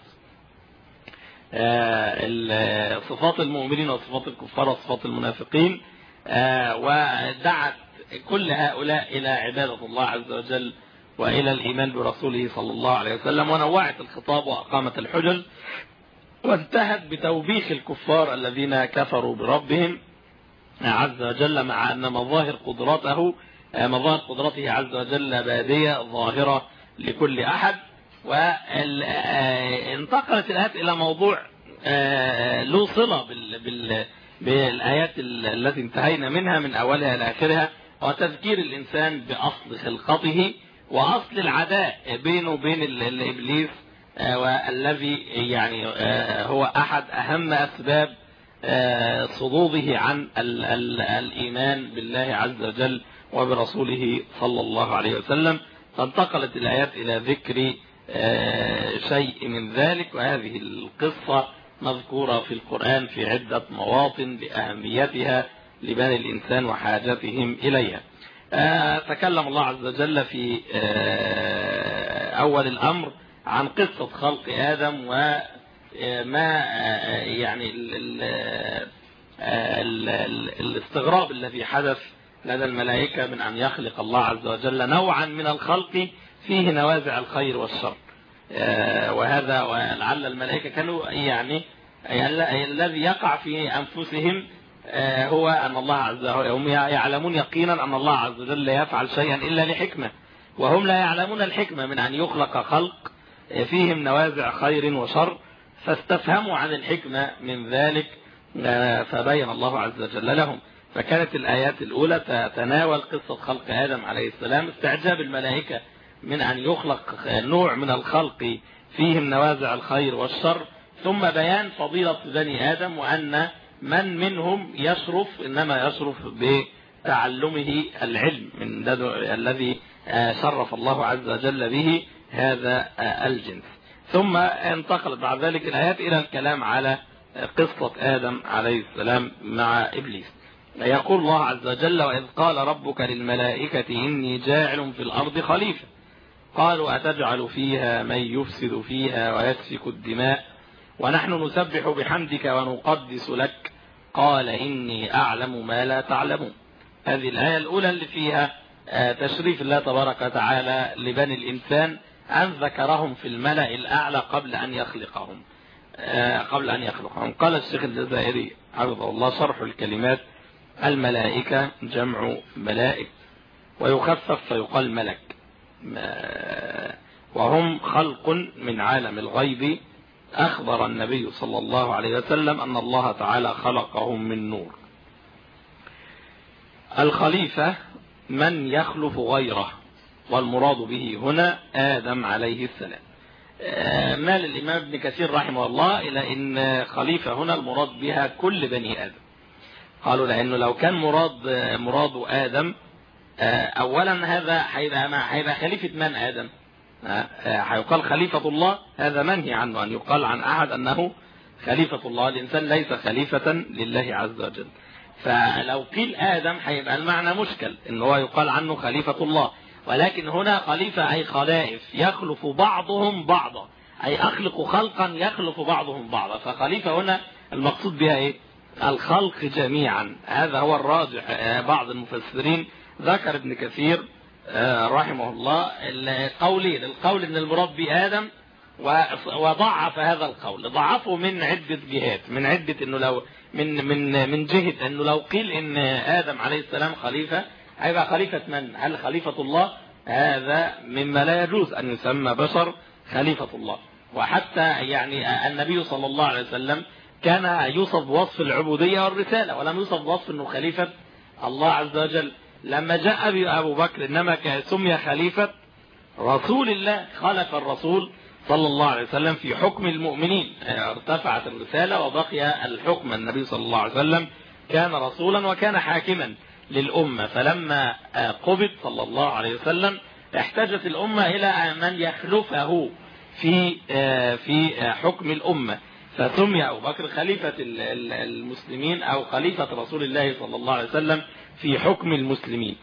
صفات المؤمنين وصفات الكفار وصفات المنافقين، ودعت كل هؤلاء إلى عبادة الله عز وجل وإلى الإيمان برسوله صلى الله عليه وسلم، ونوعت الخطاب وأقامت الحجج، وانتهت بتوبيخ الكفار الذين كفروا بربهم عز وجل، مع أن مظاهر قدرته مظاهر قدرته عز وجل بادية ظاهرة لكل أحد. وانتقلت الآيات إلى موضوع له صلة بالآيات التي انتهينا منها من أولها إلى آخرها، وتذكير الإنسان بأصل خلقته وأصل العداء بينه وبين الإبليس، والذي يعني هو أحد أهم أسباب صدوده عن الإيمان بالله عز وجل وبرسوله صلى الله عليه وسلم. فانتقلت الآيات إلى ذكر شيء من ذلك، وهذه القصة مذكورة في القرآن في عدة مواطن لأهميتها لبني الإنسان وحاجتهم إليها. تكلم الله عز وجل في أول الأمر عن قصة خلق آدم وما يعني ال ال ال ال الاستغراب الذي حدث لدى الملائكة من أن يخلق الله عز وجل نوعا من الخلق فيه نوازع الخير والشر. وهذا ولعل الملائكة كانوا يعني الذي يقع في أنفسهم هو أن الله عز وجل، هم يعلمون يقينا أن الله عز وجل لا يفعل شيئا إلا لحكمة، وهم لا يعلمون الحكمة من أن يخلق خلق فيهم نوازع خير وشر، فاستفهموا عن الحكمة من ذلك فبين الله عز وجل لهم. فكانت الآيات الأولى تتناول قصة خلق آدم عليه السلام، استعجاب الملائكة من أن يخلق نوع من الخلق فيهم نوازع الخير والشر، ثم بيان فضيلة بني آدم وأن من منهم يشرف إنما يشرف بتعلمه العلم من الذي شرف الله عز وجل به هذا الجنس. ثم انتقلت بعد ذلك الآيات إلى الكلام على قصة آدم عليه السلام مع إبليس. يقول الله عز وجل: وإذ قال ربك للملائكة إني جاعل في الأرض خليفة قالوا أتجعل فيها من يفسد فيها ويسفك الدماء ونحن نسبح بحمدك ونقدس لك قال إني أعلم ما لا تعلمون. هذه الآية الأولى اللي فيها تشريف الله تبارك وتعالى لبني الإنسان أن ذكرهم في الملأ الأعلى قبل أن يخلقهم قبل أن يخلقهم. قال الشيخ الجزائري حفظه الله: شرح الكلمات: الملائكة جمع ملائك ويخفف فيقال ملك، وهم خلق من عالم الغيب. أخبر النبي صلى الله عليه وسلم أن الله تعالى خلقهم من نور. الخليفة من يخلف غيره، والمراد به هنا آدم عليه السلام. مال الإمام ابن كثير رحمه الله إلى أن خليفة هنا المراد بها كل بني آدم. قالوا لأنه لو كان مراد مراد آدم أولا هذا هيبقى خليفة من آدم؟ هيقال خليفة الله، هذا منهي عنه أن يقال عن أحد أنه خليفة الله. الإنسان ليس خليفة لله عز وجل. فلو قيل آدم هيبقى المعنى مشكل إن هو يقال عنه خليفة الله، ولكن هنا خليفة أي خلائف يخلف بعضهم بعضا، أي أخلق خلقا يخلف بعضهم بعضا. فخليفة هنا المقصود بها إيه؟ الخلق جميعا. هذا هو الراجح. بعض المفسرين ذكر ابن كثير رحمه الله القولين، القول ان المراد بآدم وضعف هذا القول، ضعفه من عدة جهات، من عدة انه لو من من من جهة انه لو قيل ان آدم عليه السلام خليفة هيبقى خليفة من؟ هل خليفة الله؟ هذا مما لا يجوز ان يسمى بشر خليفة الله. وحتى يعني النبي صلى الله عليه وسلم كان يوصف بوصف العبودية والرسالة، ولم يوصف بوصف انه خليفة الله عز وجل. لما جاء أبو بكر إنما سمي خليفة رسول الله، خلف الرسول صلى الله عليه وسلم في حكم المؤمنين، ارتفعت الرسالة وبقي الحكم. النبي صلى الله عليه وسلم كان رسولا وكان حاكما للأمة، فلما قبض صلى الله عليه وسلم احتاجت الأمة إلى من يخلفه في في حكم الأمة، فسمي أبو بكر خليفة المسلمين أو خليفة رسول الله صلى الله عليه وسلم في حكم المسلمين.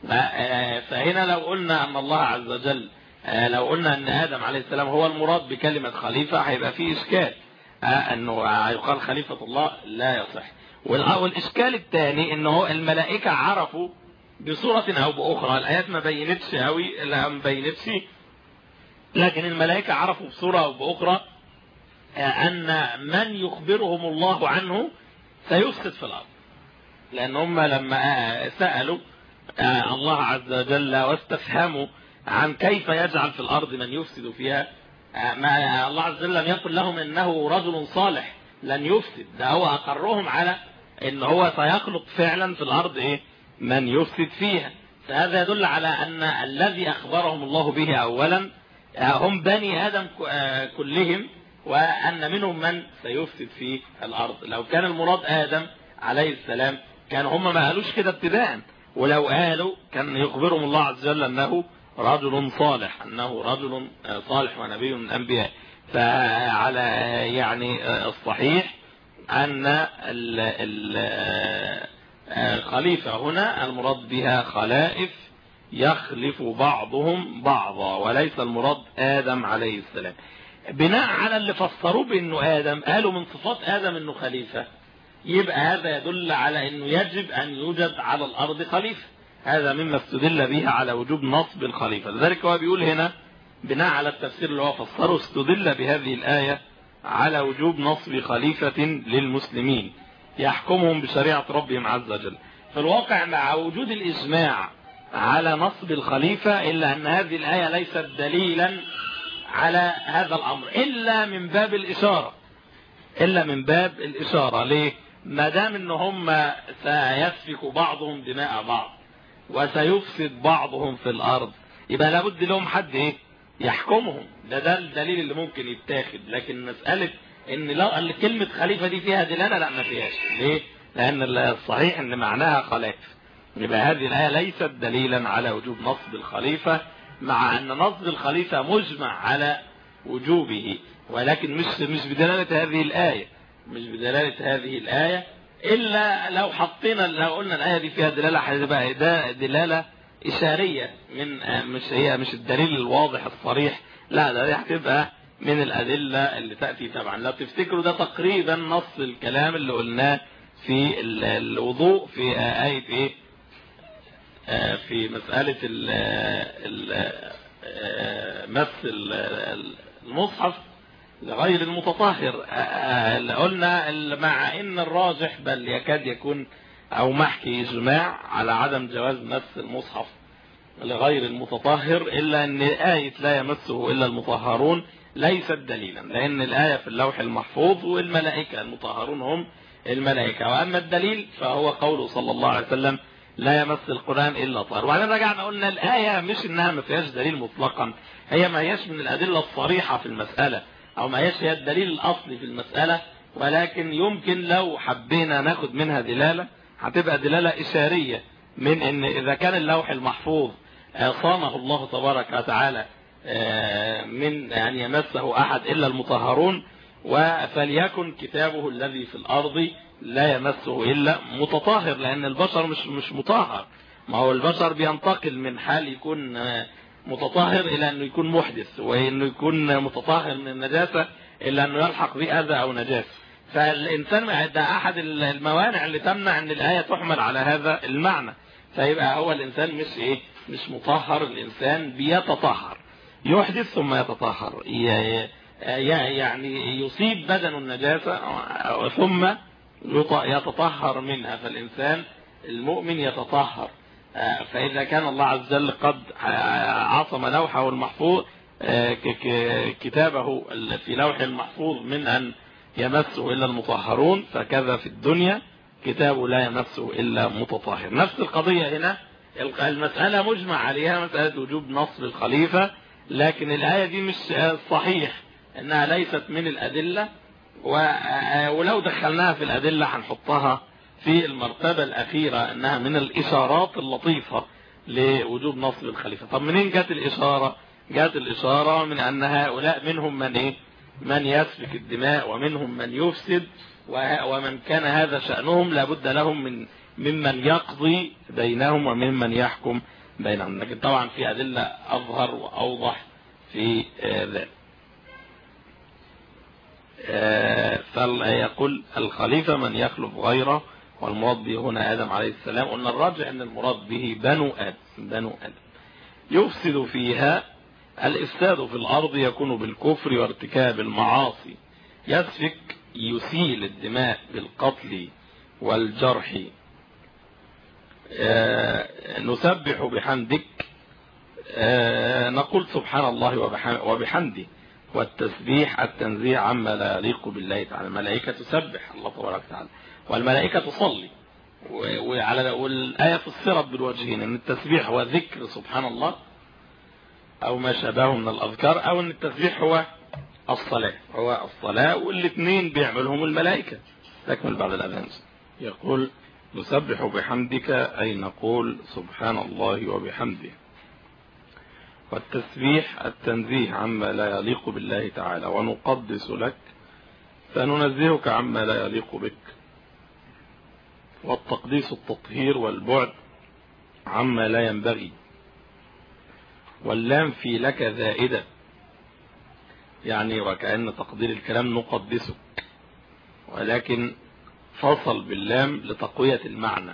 فهنا لو قلنا أن الله عز وجل، لو قلنا أن آدم عليه السلام هو المراد بكلمة خليفة هيبقى فيه إشكال أنه يقال خليفة الله، لا يصح. والإشكال الثاني أنه الملائكة عرفوا بصورة أو بأخرى، الآيات ما بينتش أوي، لا ما بينتش، لكن الملائكة عرفوا بصورة أو بأخرى أن من يخبرهم الله عنه سيفسد في الأرض، لأن هم لما سألوا الله عز وجل واستفهموا عن كيف يجعل في الأرض من يفسد فيها، ما الله عز وجل لم يقل لهم إنه رجل صالح لن يفسد، ده هو أقرهم على إن هو سيخلق فعلا في الأرض إيه؟ من يفسد فيها. فهذا يدل على أن الذي أخبرهم الله به أولا هم بني آدم كلهم، وأن منهم من سيفسد في الأرض. لو كان المراد آدم عليه السلام كان هم ما قالوش كده ابتداء، ولو قالوا كان يخبرهم الله عز وجل أنه رجل صالح، أنه رجل صالح ونبي من الأنبياء. فعلى يعني الصحيح أن الخليفة هنا المراد بها خلائف يخلف بعضهم بعضا، وليس المراد آدم عليه السلام. بناء على اللي فسروه بأنه آدم، قالوا من صفات آدم أنه خليفة، يبقى هذا يدل على أنه يجب أن يوجد على الأرض خليفة. هذا مما استدل به على وجوب نصب الخليفة. لذلك هو بيقول هنا بناء على التفسير اللي هو فسره، استدل بهذه الآية على وجوب نصب خليفة للمسلمين يحكمهم بشريعة ربهم عز وجل. في الواقع مع وجود الإجماع على نصب الخليفة، إلا أن هذه الآية ليست دليلا على هذا الأمر إلا من باب الإشارة، إلا من باب الإشارة. ليه؟ ما دام إن هم سيسفك بعضهم دماء بعض وسيفسد بعضهم في الأرض، يبقى لابد لهم حد إيه؟ يحكمهم. ده ده الدليل اللي ممكن يتاخد. لكن مسألة إن لا كلمة خليفة دي فيها دلالة، لا ما فيهاش. ليه؟ لأن الصحيح إن معناها خلائف. يبقى هذه الآية ليست دليلا على وجوب نصب الخليفة، مع أن نصب الخليفة مجمع على وجوبه، ولكن مش مش بدلالة هذه الآية، مش بدلالة هذه الآية. إلا لو حطينا، لو قلنا الآية دي فيها دلالة هتبقى ده دلالة إشارية، من مش هي مش الدليل الواضح الصريح، لا ده هتبقى من الأدلة اللي تأتي تبعا. لو تفتكروا ده تقريبا نص الكلام اللي قلناه في الوضوء في آية إيه؟ في مسألة مس المصحف لغير المتطهر. قلنا مع ان الراجح بل يكاد يكون او محكي اجماع على عدم جواز مس المصحف لغير المتطهر، الا ان آية لا يمسه الا المطهرون ليست دليلا، لان الآية في اللوح المحفوظ والملائكة المطهرون هم الملائكة. واما الدليل فهو قوله صلى الله عليه وسلم لا يمس القرآن إلا طاهر. وبعدين رجعنا قلنا الآية مش إنها ما فيهاش دليل مطلقا، هي ما هياش من الأدلة الصريحة في المسألة، أو ما هياش هي الدليل الأصلي في المسألة، ولكن يمكن لو حبينا ناخد منها دلالة هتبقى دلالة إشارية، من إن إذا كان اللوح المحفوظ صانه الله تبارك وتعالى من أن يمسه أحد إلا المطهرون، فليكن كتابه الذي في الأرض لا يمسه إلا متطهر، لأن البشر مش مش مطهر. ما هو البشر بينتقل من حال يكون متطهر إلى أنه يكون محدث، وأنه يكون متطهر من النجاسة إلا أنه يلحق به أذى أو نجاسة. فالإنسان ده أحد الموانع اللي تمنع أن الآية تحمل على هذا المعنى. فيبقى هو الإنسان مش إيه مش مطهر، الإنسان بيتطهر، يحدث ثم يتطهر، يعني يصيب بدن النجاسة ثم يتطهر منها. فالإنسان المؤمن يتطهر. فإذا كان الله عز وجل قد عصم لوحه المحفوظ كتابه في لوح المحفوظ من أن يمسه إلا المطهرون، فكذا في الدنيا كتابه لا يمسه إلا متطهر. نفس القضية هنا، المسألة مجمع عليها، مسألة وجوب نصب الخليفة، لكن الآية دي مش صحيح أنها ليست من الأدلة، ولو دخلناها في الأدلة هنحطها في المرتبة الأخيرة أنها من الإشارات اللطيفة لوجوب نصب الخليفة. طب منين جات الإشارة؟ جات الإشارة من أن هؤلاء منهم من إيه؟ من يسفك الدماء، ومنهم من يفسد، ومن كان هذا شأنهم لابد لهم من ممن يقضي بينهم وممن يحكم بينهم. لكن طبعا في أدلة أظهر وأوضح في ذلك. فيقول الخليفة من يخلف غيره، والمراد به هنا آدم عليه السلام. قلنا الراجع أن المراد به بنو آدم بنو آدم يفسد فيها. الإفساد في الأرض يكون بالكفر وارتكاب المعاصي، يسفك يسيل الدماء بالقتل والجرح. نسبح بحمدك، نقول سبحان الله وبحمده. والتسبيح التنزيه عما لا يليق بالله تعالى. الملائكة تسبح الله تبارك وتعالى، والملائكة تصلي. وعلى والآية فسرت بالوجهين، ان التسبيح هو ذكر سبحان الله او ما شابهه من الاذكار، او ان التسبيح هو الصلاة هو الصلاة والاثنين بيعملهم الملائكة. تكمل بعد الأذان. يقول نسبح بحمدك، أي نقول سبحان الله وبحمده. والتسبيح التنزيه عما لا يليق بالله تعالى، ونقدس لك فننزهك عما لا يليق بك. والتقديس التطهير والبعد عما لا ينبغي. واللام في لك زائدة، يعني وكأن تقدير الكلام نقدسك، ولكن فصل باللام لتقوية المعنى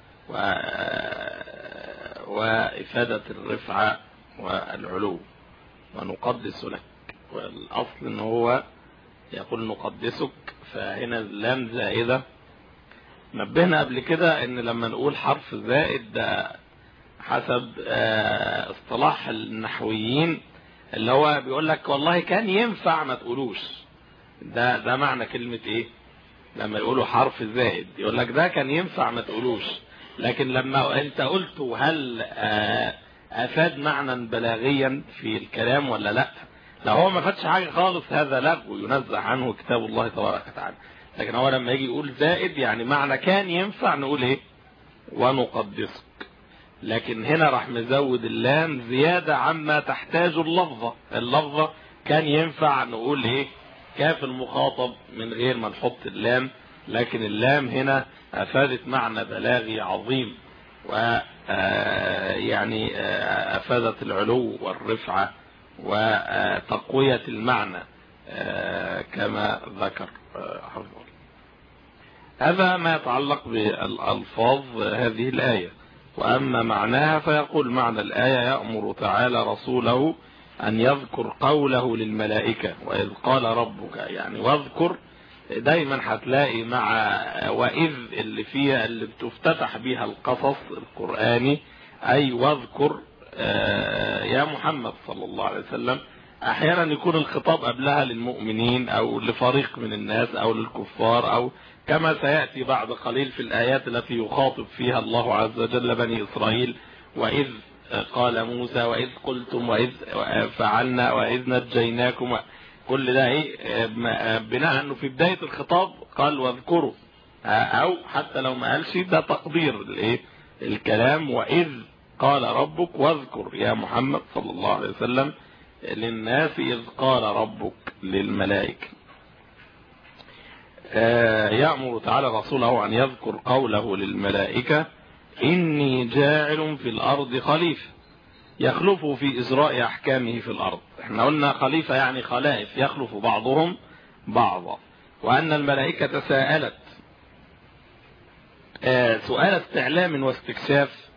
وإفادة الرفعة والعلو. ونقدس لك، والأصل أنه هو يقول نقدسك، فهنا اللام زائدة. نبهنا قبل كده أن لما نقول حرف زائد ده حسب اصطلاح النحويين، اللي هو بيقول لك والله كان ينفع ما تقولوش. ده ده معنى كلمة ايه لما يقولوا حرف زائد؟ يقول لك ده كان ينفع ما تقولوش، لكن لما انت قلته هل افاد معنى بلاغيا في الكلام ولا لا؟ لو هو ما فادش حاجة خالص هذا لغو ينزع عنه كتاب الله تبارك وتعالى. لكن هو لما يجي يقول زائد يعني معنى كان ينفع نقول ايه ونقدسك، لكن هنا راح مزود اللام زيادة عما تحتاج اللفظة. اللفظة كان ينفع نقول ايه كاف المخاطب من غير ما نحط اللام، لكن اللام هنا افادت معنى بلاغي عظيم، و يعني افادت العلو والرفعة وتقوية المعنى كما ذكر حفظه. هذا ما يتعلق بالألفاظ هذه الآية. وأما معناها فيقول معنى الآية يأمر تعالى رسوله أن يذكر قوله للملائكة وإذ قال ربك، يعني واذكر دايما هتلاقي مع وإذ اللي فيها اللي بتفتتح بها القصص القرآني، أي واذكر يا محمد صلى الله عليه وسلم. أحيانا يكون الخطاب قبلها للمؤمنين أو لفريق من الناس أو للكفار، أو كما سيأتي بعد قليل في الآيات التي يخاطب فيها الله عز وجل بني إسرائيل، وإذ قال موسى وإذ قلتم وإذ فعلنا وإذ نجيناكم. كل ده إيه بناء أنه في بداية الخطاب قال واذكروا، أو حتى لو ما قالش ده تقدير الإيه الكلام. وإذ قال ربك واذكر يا محمد صلى الله عليه وسلم للناس إذ قال ربك للملائكة. آه يأمر تعالى رسوله أن يذكر قوله للملائكة إني جاعل في الأرض خليفة يخلف في إجراء أحكامه في الأرض. احنا قلنا خليفة يعني خلائف يخلف بعضهم بعضا، وأن الملائكة سألت آه سؤال استعلام واستكشاف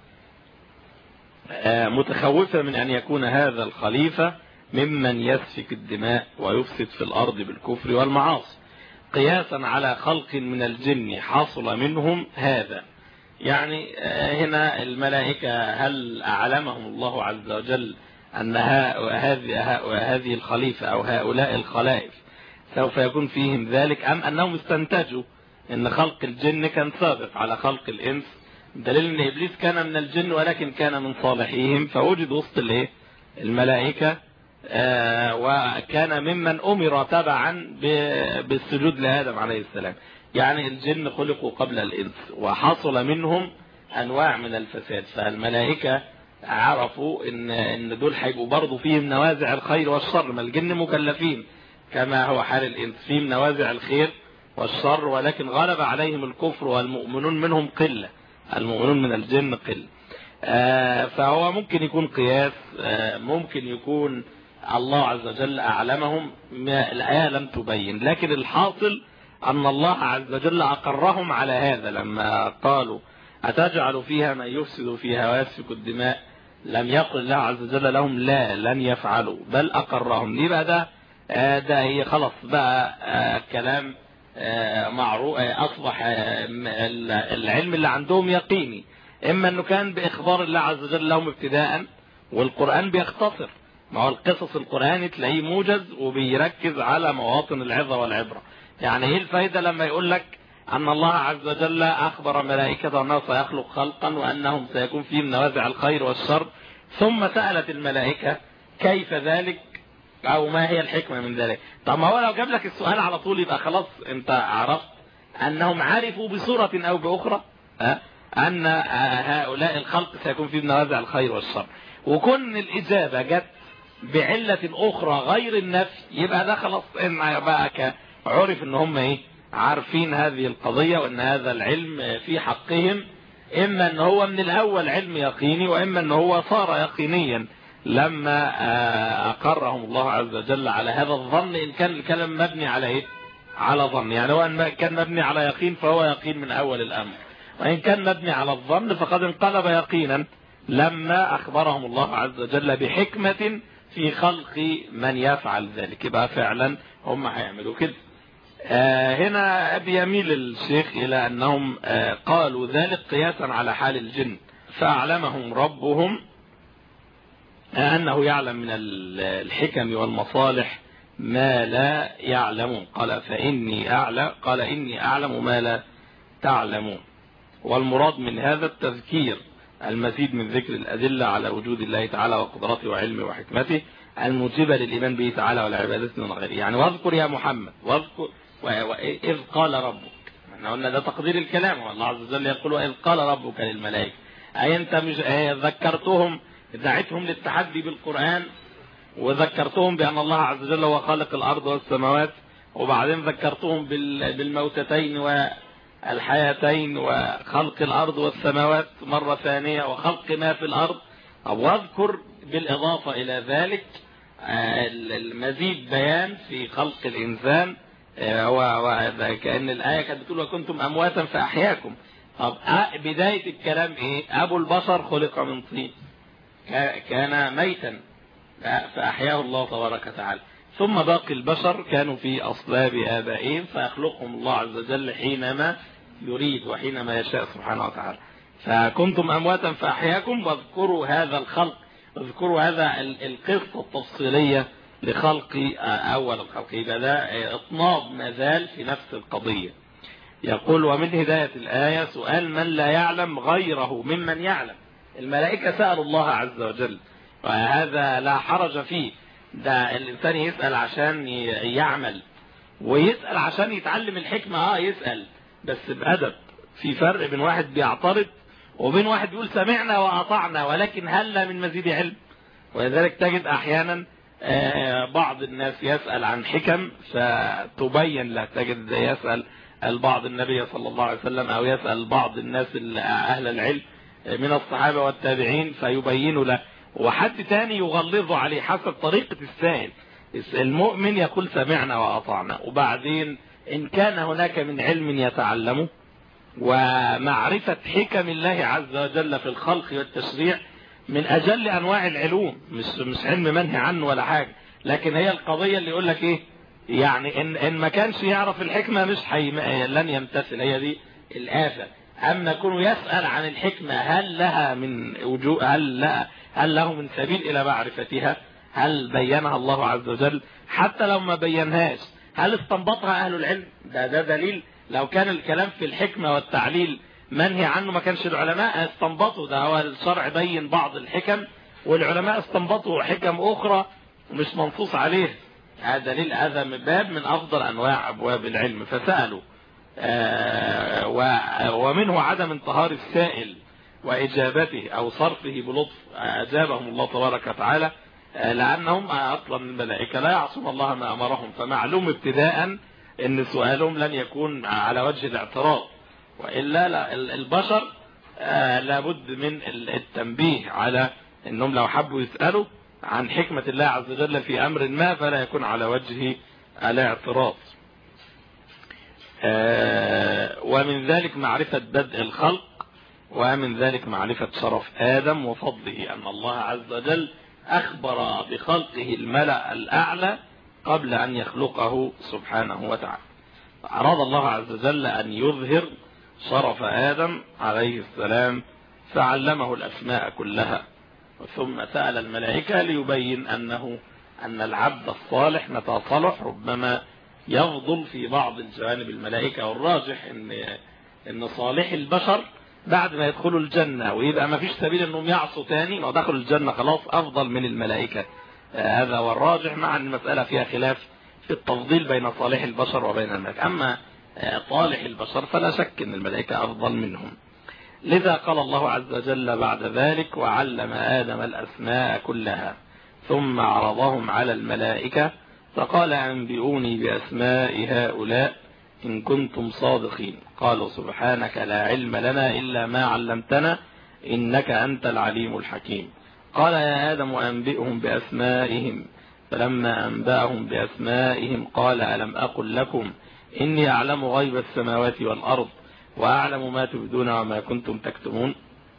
آه متخوفة من أن يكون هذا الخليفة ممن يسفك الدماء ويفسد في الأرض بالكفر والمعاصي، قياسا على خلق من الجن حصل منهم هذا. يعني هنا الملائكة هل أعلمهم الله عز وجل أن هذه الخليفة أو هؤلاء الخلائف سوف يكون فيهم ذلك، أم أنهم استنتجوا أن خلق الجن كان سابق على خلق الإنس، دليل أن إبليس كان من الجن ولكن كان من صالحيهم فوجد وسط الملائكة آه وكان ممن أمر تبعا بالسجود لآدم عليه السلام. يعني الجن خلقوا قبل الإنس وحصل منهم أنواع من الفساد، فالملائكة عرفوا إن إن دول هيبقوا برضه فيهم نوازع الخير والشر، ما الجن مكلفين كما هو حال الإنس فيهم نوازع الخير والشر، ولكن غلب عليهم الكفر والمؤمنون منهم قلة، المؤمنون من الجن قلة. آه فهو ممكن يكون قياس، آه ممكن يكون الله عز وجل أعلمهم، الآية لم تبين، لكن الحاصل أن الله عز وجل أقرهم على هذا لما قالوا أتجعل فيها من يفسد فيها ويسفك الدماء، لم يقل الله عز وجل لهم لا لن يفعلوا، بل أقرهم. ليه بقى ده؟ آه ده هي خلاص بقى آه كلام آه معروف، آه أصبح آه العلم اللي عندهم يقيني، إما أنه كان بإخبار الله عز وجل لهم ابتداء، والقرآن بيختصر، ما هو القصص القرآني تلاقيه موجز وبيركز على مواطن العظة والعبرة. يعني ايه الفايدة لما يقول لك أن الله عز وجل أخبر ملائكته أنه سيخلق خلقا وأنهم سيكون فيهم نوازع الخير والشر، ثم سألت الملائكة كيف ذلك أو ما هي الحكمة من ذلك؟ طب ما هو لو جاب لك السؤال على طول يبقى خلاص أنت عرفت أنهم عرفوا بصورة أو بأخرى أن هؤلاء الخلق سيكون فيهم نوازع الخير والشر، وكون الإجابة جت بعلة أخرى غير النفي يبقى ده خلاص إن بقى عرف ان هم ايه عارفين هذه القضية، وان هذا العلم في حقهم اما ان هو من الاول علم يقيني، واما ان هو صار يقينيا لما اقرهم الله عز وجل على هذا الظن، ان كان الكلام مبني على ايه على ظن. يعني هو ان كان مبني على يقين فهو يقين من اول الامر، وان كان مبني على الظن فقد انقلب يقينا لما اخبرهم الله عز وجل بحكمة في خلق من يفعل ذلك، يبقى فعلا هم هيعملوا كده. آه هنا بيميل الشيخ إلى أنهم آه قالوا ذلك قياسا على حال الجن، فأعلمهم ربهم آه أنه يعلم من الحكم والمصالح ما لا يعلمون. قال فإني أعلم قال إني أعلم ما لا تعلمون. والمراد من هذا التذكير المزيد من ذكر الأدلة على وجود الله تعالى وقدرته وعلمه وحكمته الموجبة للإيمان به تعالى والعبادة من غيره. يعني واذكر يا محمد، واذكر وإذ قال ربك، احنا قلنا ده تقدير الكلام، والله عز وجل يقول وإذ قال ربك للملائكة، أي أنت مش ذكرتهم دعيتهم للتحدي بالقرآن، وذكرتهم بأن الله عز وجل هو خالق الأرض والسماوات، وبعدين ذكرتهم بالموتتين والحياتين وخلق الأرض والسماوات مرة ثانية وخلق ما في الأرض. واذكر بالإضافة إلى ذلك المزيد بيان في خلق الإنسان، وكأن الآية كانت بتقول وكنتم أمواتا فأحياكم. طب بداية الكلام إيه؟ أبو البشر خلق من طين كان ميتا فأحياه الله تبارك وتعالى، ثم باقي البشر كانوا في أصلاب آبائهم فيخلقهم الله عز وجل حينما يريد وحينما يشاء سبحانه وتعالى. فكنتم أمواتا فأحياكم، واذكروا هذا الخلق، واذكروا هذا القصة التفصيلية لخلق أول الخلق. يبقى ده اطناب ما زال في نفس القضية. يقول ومن هداية الآية سؤال من لا يعلم غيره ممن يعلم. الملائكة سألوا الله عز وجل، وهذا لا حرج فيه، ده الإنسان يسأل عشان يعمل ويسأل عشان يتعلم الحكمة، اه يسأل بس بأدب. في فرق بين واحد بيعترض وبين واحد يقول سمعنا وأطعنا ولكن هل من مزيد علم. ولذلك تجد أحيانا بعض الناس يسأل عن حكم فتبين له، تجد يسأل البعض النبي صلى الله عليه وسلم أو يسأل بعض الناس أهل العلم من الصحابة والتابعين فيبين له، وحد تاني يغلظ عليه حسب طريقة السائل. المؤمن يقول سمعنا وأطعنا، وبعدين إن كان هناك من علم يتعلمه ومعرفة حكم الله عز وجل في الخلق والتشريع من أجل أنواع العلوم، مش مش علم منهي عنه ولا حاجة، لكن هي القضية اللي يقول لك إيه يعني إن إن ما كانش يعرف الحكمة مش حي... لن يمتثل، هي دي الآفة. أما كونه يسأل عن الحكمة هل لها من وجوه، هل لا هل له من سبيل إلى معرفتها، هل بينها الله عز وجل، حتى لو ما بينهاش هل استنبطها أهل العلم؟ ده ده دليل. لو كان الكلام في الحكمة والتعليل منهي عنه ما كانش العلماء استنبطوا، ده هو الشرع بين بعض الحكم والعلماء استنبطوا حكم أخرى مش منصوص عليه. هذا دليل، هذا من باب من أفضل أنواع أبواب العلم. فسألوا آه ومنه عدم انتهار السائل وإجابته أو صرفه بلطف، أجابهم الله تبارك وتعالى لأنهم أصلا الملائكة لا يعصون الله ما أمرهم، فمعلوم ابتداء أن سؤالهم لن يكون على وجه الاعتراض، وإلا لا البشر لابد من التنبيه على أنهم لو حبوا يسألوا عن حكمة الله عز وجل في أمر ما فلا يكون على وجه الاعتراض. ومن ذلك معرفة بدء الخلق، ومن ذلك معرفة شرف آدم وفضله، أن الله عز وجل أخبر بخلقه الملأ الأعلى قبل أن يخلقه سبحانه وتعالى. أراد الله عز وجل أن يظهر شرف آدم عليه السلام فعلمه الأسماء كلها، ثم سأل الملائكة ليبين أنه أن العبد الصالح متى صلح ربما يفضل في بعض الجوانب الملائكة، والراجح أن أن صالح البشر بعد ما يدخلوا الجنة ويبقى ما فيش سبيل أنهم يعصوا تاني ودخلوا الجنة خلاص أفضل من الملائكة. آه هذا هو الراجح، مع أن المسألة فيها خلاف في التفضيل بين صالح البشر وبين الملائكة. أما آه صالح البشر فلا شك أن الملائكة أفضل منهم. لذا قال الله عز وجل بعد ذلك وعلم آدم الأسماء كلها ثم عرضهم على الملائكة فقال أنبئوني بأسماء هؤلاء إن كنتم صادقين. قالوا سبحانك لا علم لنا إلا ما علمتنا إنك أنت العليم الحكيم. قال يا آدم أنبئهم بأسمائهم فلما أنبأهم بأسمائهم قال ألم أقل لكم إني أعلم غيب السماوات والأرض وأعلم ما تبدون وما كنتم تكتمون.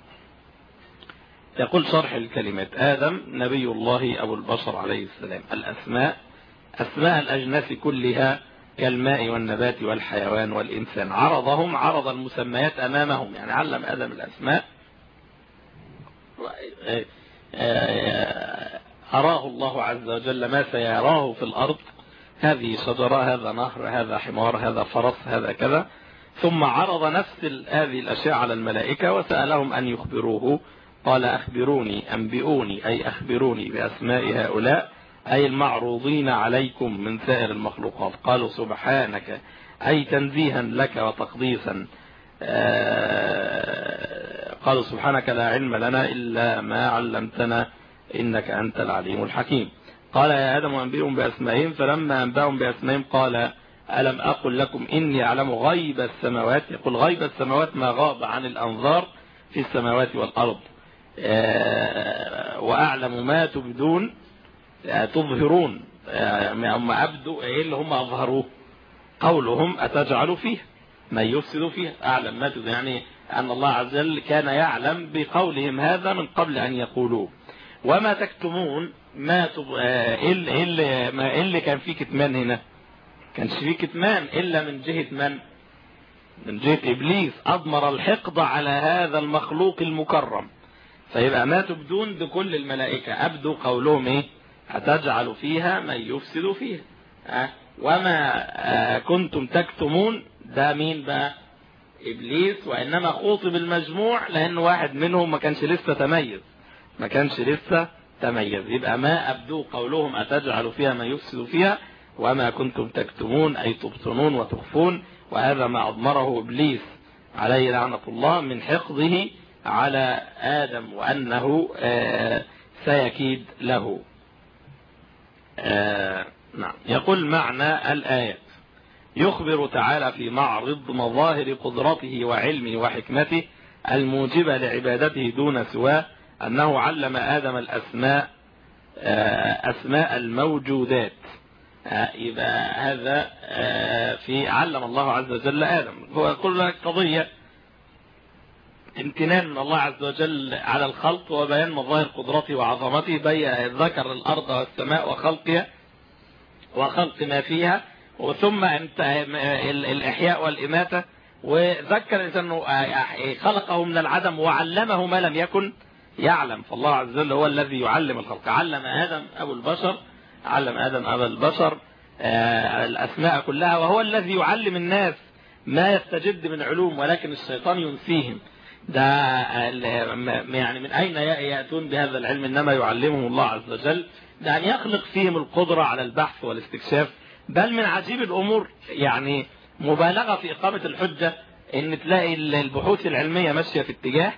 يقول شرح الكلمات آدم نبي الله أبو البشر عليه السلام. الأسماء أسماء الأجناس كلها كالماء والنبات والحيوان والإنسان. عرضهم عرض المسميات أمامهم، يعني علم آدم الأسماء، أراه الله عز وجل ما سيراه في الأرض، هذه شجرة، هذا نهر، هذا حمار، هذا فرس، هذا كذا. ثم عرض نفس هذه الأشياء على الملائكة وسألهم أن يخبروه. قال أخبروني أنبئوني أي أخبروني بأسماء هؤلاء أي المعروضين عليكم من سائر المخلوقات. قالوا سبحانك أي تنزيها لك وتقديسا. قالوا سبحانك لا علم لنا إلا ما علمتنا إنك أنت العليم الحكيم. قال يا آدم أنبئهم بأسمائهم فلما أنبأهم بأسمائهم قال ألم أقل لكم إني أعلم غيب السماوات. يقول غيب السماوات ما غاب عن الأنظار في السماوات والأرض، وأعلم ما تبدون تظهرون. هم أبدوا إيه اللي هم أظهروه؟ قولهم أتجعل فيه ما يفسد فيه. أعلم ما تبدون يعني أن الله عز وجل كان يعلم بقولهم هذا من قبل أن يقولوه. وما تكتمون ما تب... إيه اللي... ما اللي كان فيه كتمان هنا؟ كانش فيه كتمان إلا من جهة من؟ من جهة إبليس أضمر الحقد على هذا المخلوق المكرم. فيبقى ما تبدون بكل الملائكة أبدوا قولهم إيه؟ هتجعل فيها من يفسد فيها. أه؟ وما أه كنتم تكتمون ده مين بقى؟ إبليس. وإنما خوطب المجموع لأن واحد منهم ما كانش لسه تميز ما كانش لسه تميز يبقى ما أبدوا قولهم أتجعل فيها من يفسد فيها وما كنتم تكتمون أي تبطنون وتخفون. وهذا ما أضمره إبليس عليه لعنة الله من حقده على آدم وأنه آه سيكيد له. آه نعم. يقول معنى الآية: يخبر تعالى في معرض مظاهر قدرته وعلمه وحكمته الموجبة لعبادته دون سواه أنه علم آدم الأسماء آه أسماء الموجودات. آه يبقى هذا آه في علم الله عز وجل آدم. هو يقول لك قضية امتنان من الله عز وجل على الخلق وبيان مظاهر قدرته وعظمته، ذكر الأرض والسماء وخلقها وخلق ما فيها، وثم الإحياء والإماتة، وذكر أنه خلقه من العدم وعلمه ما لم يكن يعلم. فالله عز وجل هو الذي يعلم الخلق. علم آدم أبو البشر علم آدم أبو البشر الأسماء كلها، وهو الذي يعلم الناس ما يستجد من علوم ولكن الشيطان ينسيهم. ده يعني من أين يأتون بهذا العلم؟ إنما يعلمهم الله عز وجل، ده أن يخلق فيهم القدرة على البحث والاستكشاف. بل من عجيب الأمور يعني مبالغة في إقامة الحجة إن تلاقي البحوث العلمية ماشية في اتجاه،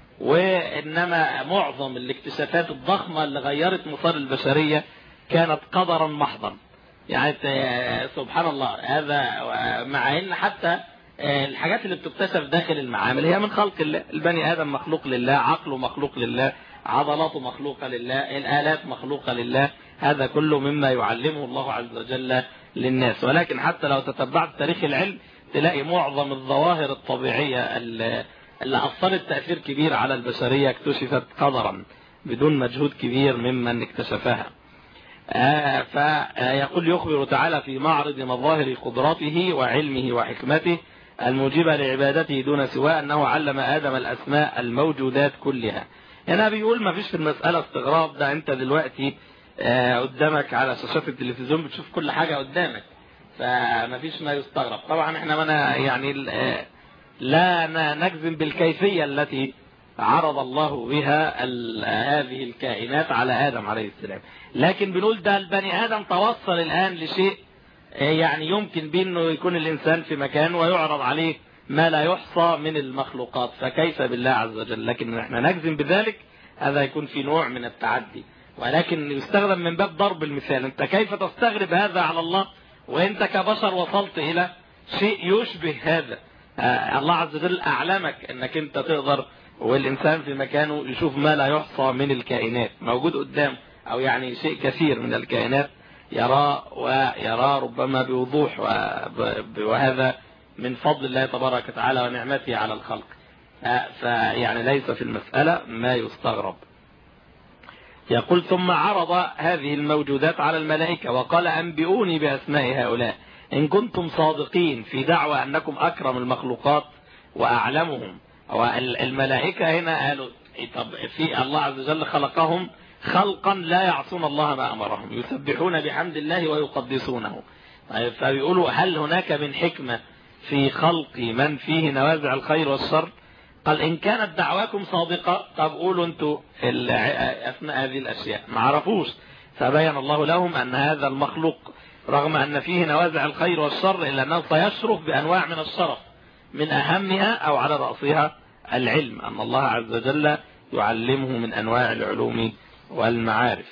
وإنما معظم الاكتشافات الضخمة اللي غيرت مسار البشرية كانت قدرا محضا. يعني سبحان الله، هذا مع إن حتى الحاجات اللي بتكتشف داخل المعامل هي من خلق الله. البني آدم مخلوق لله، عقله مخلوق لله، عضلاته مخلوقة لله، الآلات مخلوقة لله، هذا كله مما يعلمه الله عز وجل للناس. ولكن حتى لو تتبعت تاريخ العلم تلاقي معظم الظواهر الطبيعية اللي أثرت تأثير كبير على البشرية اكتشفت قدرا بدون مجهود كبير ممن اكتشفها. آه فيقول: يخبر تعالى في معرض مظاهر قدرته وعلمه وحكمته الموجبة لعبادته دون سواه أنه علم آدم الأسماء الموجودات كلها. هنا بيقول ما فيش في المسألة استغراب، ده أنت دلوقتي آه قدامك على شاشات التلفزيون بتشوف كل حاجة قدامك، فما فيش ما يستغرب. طبعا احنا منا يعني آه لا نجزم بالكيفية التي عرض الله بها هذه الكائنات على آدم عليه السلام، لكن بنقول ده البني آدم توصل الآن لشيء يعني يمكن بأنه يكون الإنسان في مكان ويعرض عليه ما لا يحصى من المخلوقات، فكيف بالله عز وجل؟ لكن احنا نجزم بذلك هذا يكون في نوع من التعدي، ولكن يستخدم من باب ضرب المثال. انت كيف تستغرب هذا على الله وانت كبشر وصلت الى شيء يشبه هذا؟ آه الله عز وجل اعلمك انك انت تقدر والإنسان في مكانه يشوف ما لا يحصى من الكائنات موجود قدام، أو يعني شيء كثير من الكائنات يرى ويرى ربما بوضوح، وهذا من فضل الله تبارك وتعالى ونعمته على الخلق. فيعني ليس في المسألة ما يستغرب. يقول: ثم عرض هذه الموجودات على الملائكة وقال: أنبئوني بأسماء هؤلاء إن كنتم صادقين في دعوى أنكم أكرم المخلوقات وأعلمهم. والملائكة هنا قالوا طب في الله عز وجل خلقهم خلقا لا يعصون الله ما أمرهم، يسبحون بحمد الله ويقدسونه. فبيقولوا: هل هناك من حكمة في خلق من فيه نوازع الخير والشر؟ قال: إن كانت دعواكم صادقة طب قولوا أنتوا أثناء هذه الأشياء ما عرفوش. فبين الله لهم أن هذا المخلوق رغم أن فيه نوازع الخير والشر إلا أنه سيشرف بأنواع من الشرف، من أهمها أو على رأسها العلم، أن الله عز وجل يعلمه من أنواع العلوم والمعارف.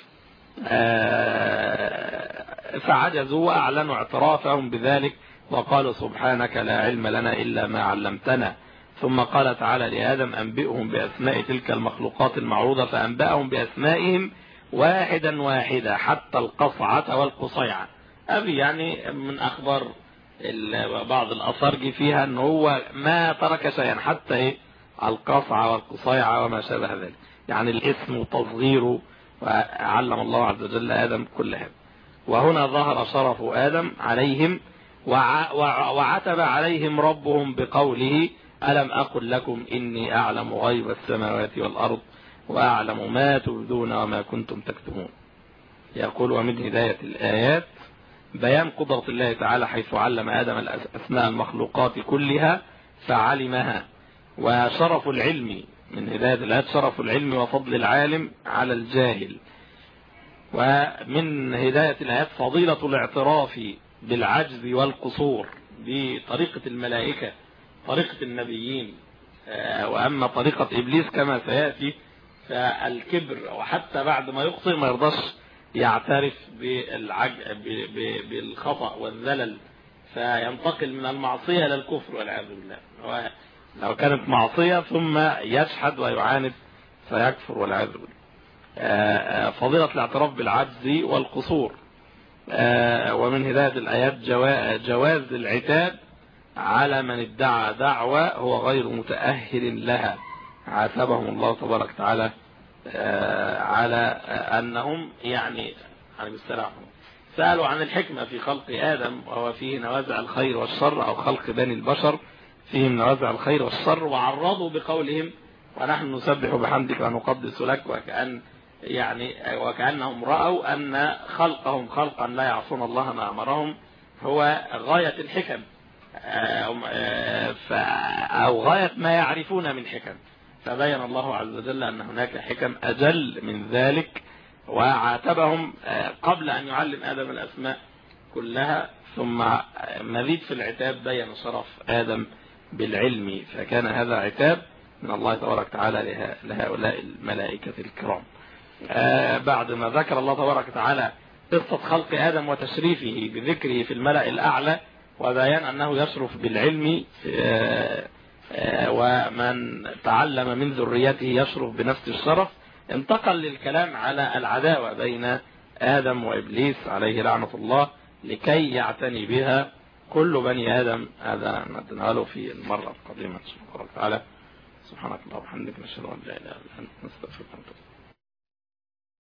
فعجزوا وأعلنوا اعترافهم بذلك وقالوا: سبحانك لا علم لنا إلا ما علمتنا. ثم قال تعالى لآدم: أنبئهم بأسماء تلك المخلوقات المعروضة، فأنبأهم بأسمائهم واحدا واحدا حتى القصعة والقصيعة. أبي يعني من أخبار بعض الأثار فيها أنه هو ما ترك شيئا حتى إيه القصعة والقصيعة وما شابه ذلك، يعني الاسم وتصغيره، وعلم الله عز وجل آدم كل هذا. وهنا ظهر شرف آدم عليهم، وعتب عليهم ربهم بقوله: ألم أقل لكم إني أعلم غيب السماوات والأرض وأعلم ما تبدون وما كنتم تكتمون. يقول: ومن هداية الآيات بيان قدرة الله تعالى حيث علم آدم أسماء المخلوقات كلها فعلمها. وشرف العلم من هداية الآيات شرف العلم وفضل العالم على الجاهل. ومن هداية الآيات فضيلة الاعتراف بالعجز والقصور بطريقة الملائكة، طريقة النبيين. وأما طريقة إبليس كما سيأتي فالكبر، وحتى بعد ما يخطئ ما يرضاش يعترف بالعج... بالخطأ والذلل فينتقل من المعصية إلى الكفر والعياذ بالله. لو كانت معصية ثم يشحد ويعاند فيكفر والعياذ بالله. فضيلة الاعتراف بالعجز والقصور. ومن هداية الآيات جواز العتاب على من ادعى دعوة هو غير متأهل لها، عاتبهم الله تبارك وتعالى على أنهم يعني عليه السلام سألوا عن الحكمة في خلق آدم وهو فيه نوازع الخير والشر، أو خلق بني البشر فيهم نوازع الخير والشر، وعرضوا بقولهم ونحن نسبح بحمدك ونقدس لك، وكأن يعني وكأنهم رأوا أن خلقهم خلقا لا يعصون الله ما أمرهم هو غاية الحكم أو غاية ما يعرفون من حكم. فبين الله عز وجل أن هناك حكم أجل من ذلك، وعاتبهم قبل أن يعلم آدم الأسماء كلها، ثم مزيد في العتاب بين شرف آدم بالعلم، فكان هذا عتاب من الله تبارك وتعالى لهؤلاء الملائكة الكرام. بعد ما ذكر الله تبارك وتعالى قصة خلق آدم وتشريفه بذكره في الملأ الأعلى، وبيان أنه يشرف بالعلم، ومن تعلم من ذريته يشرف بنفس الشرف، انتقل للكلام على العداوة بين آدم وإبليس عليه لعنة الله لكي يعتني بها كل بني آدم. هذا نتناوله في المرة القادمة إن شاء الله تعالى. سبحانك اللهم وبحمدك نشهد أن لا إله إلا أنت نستغفرك ونتوب إليك.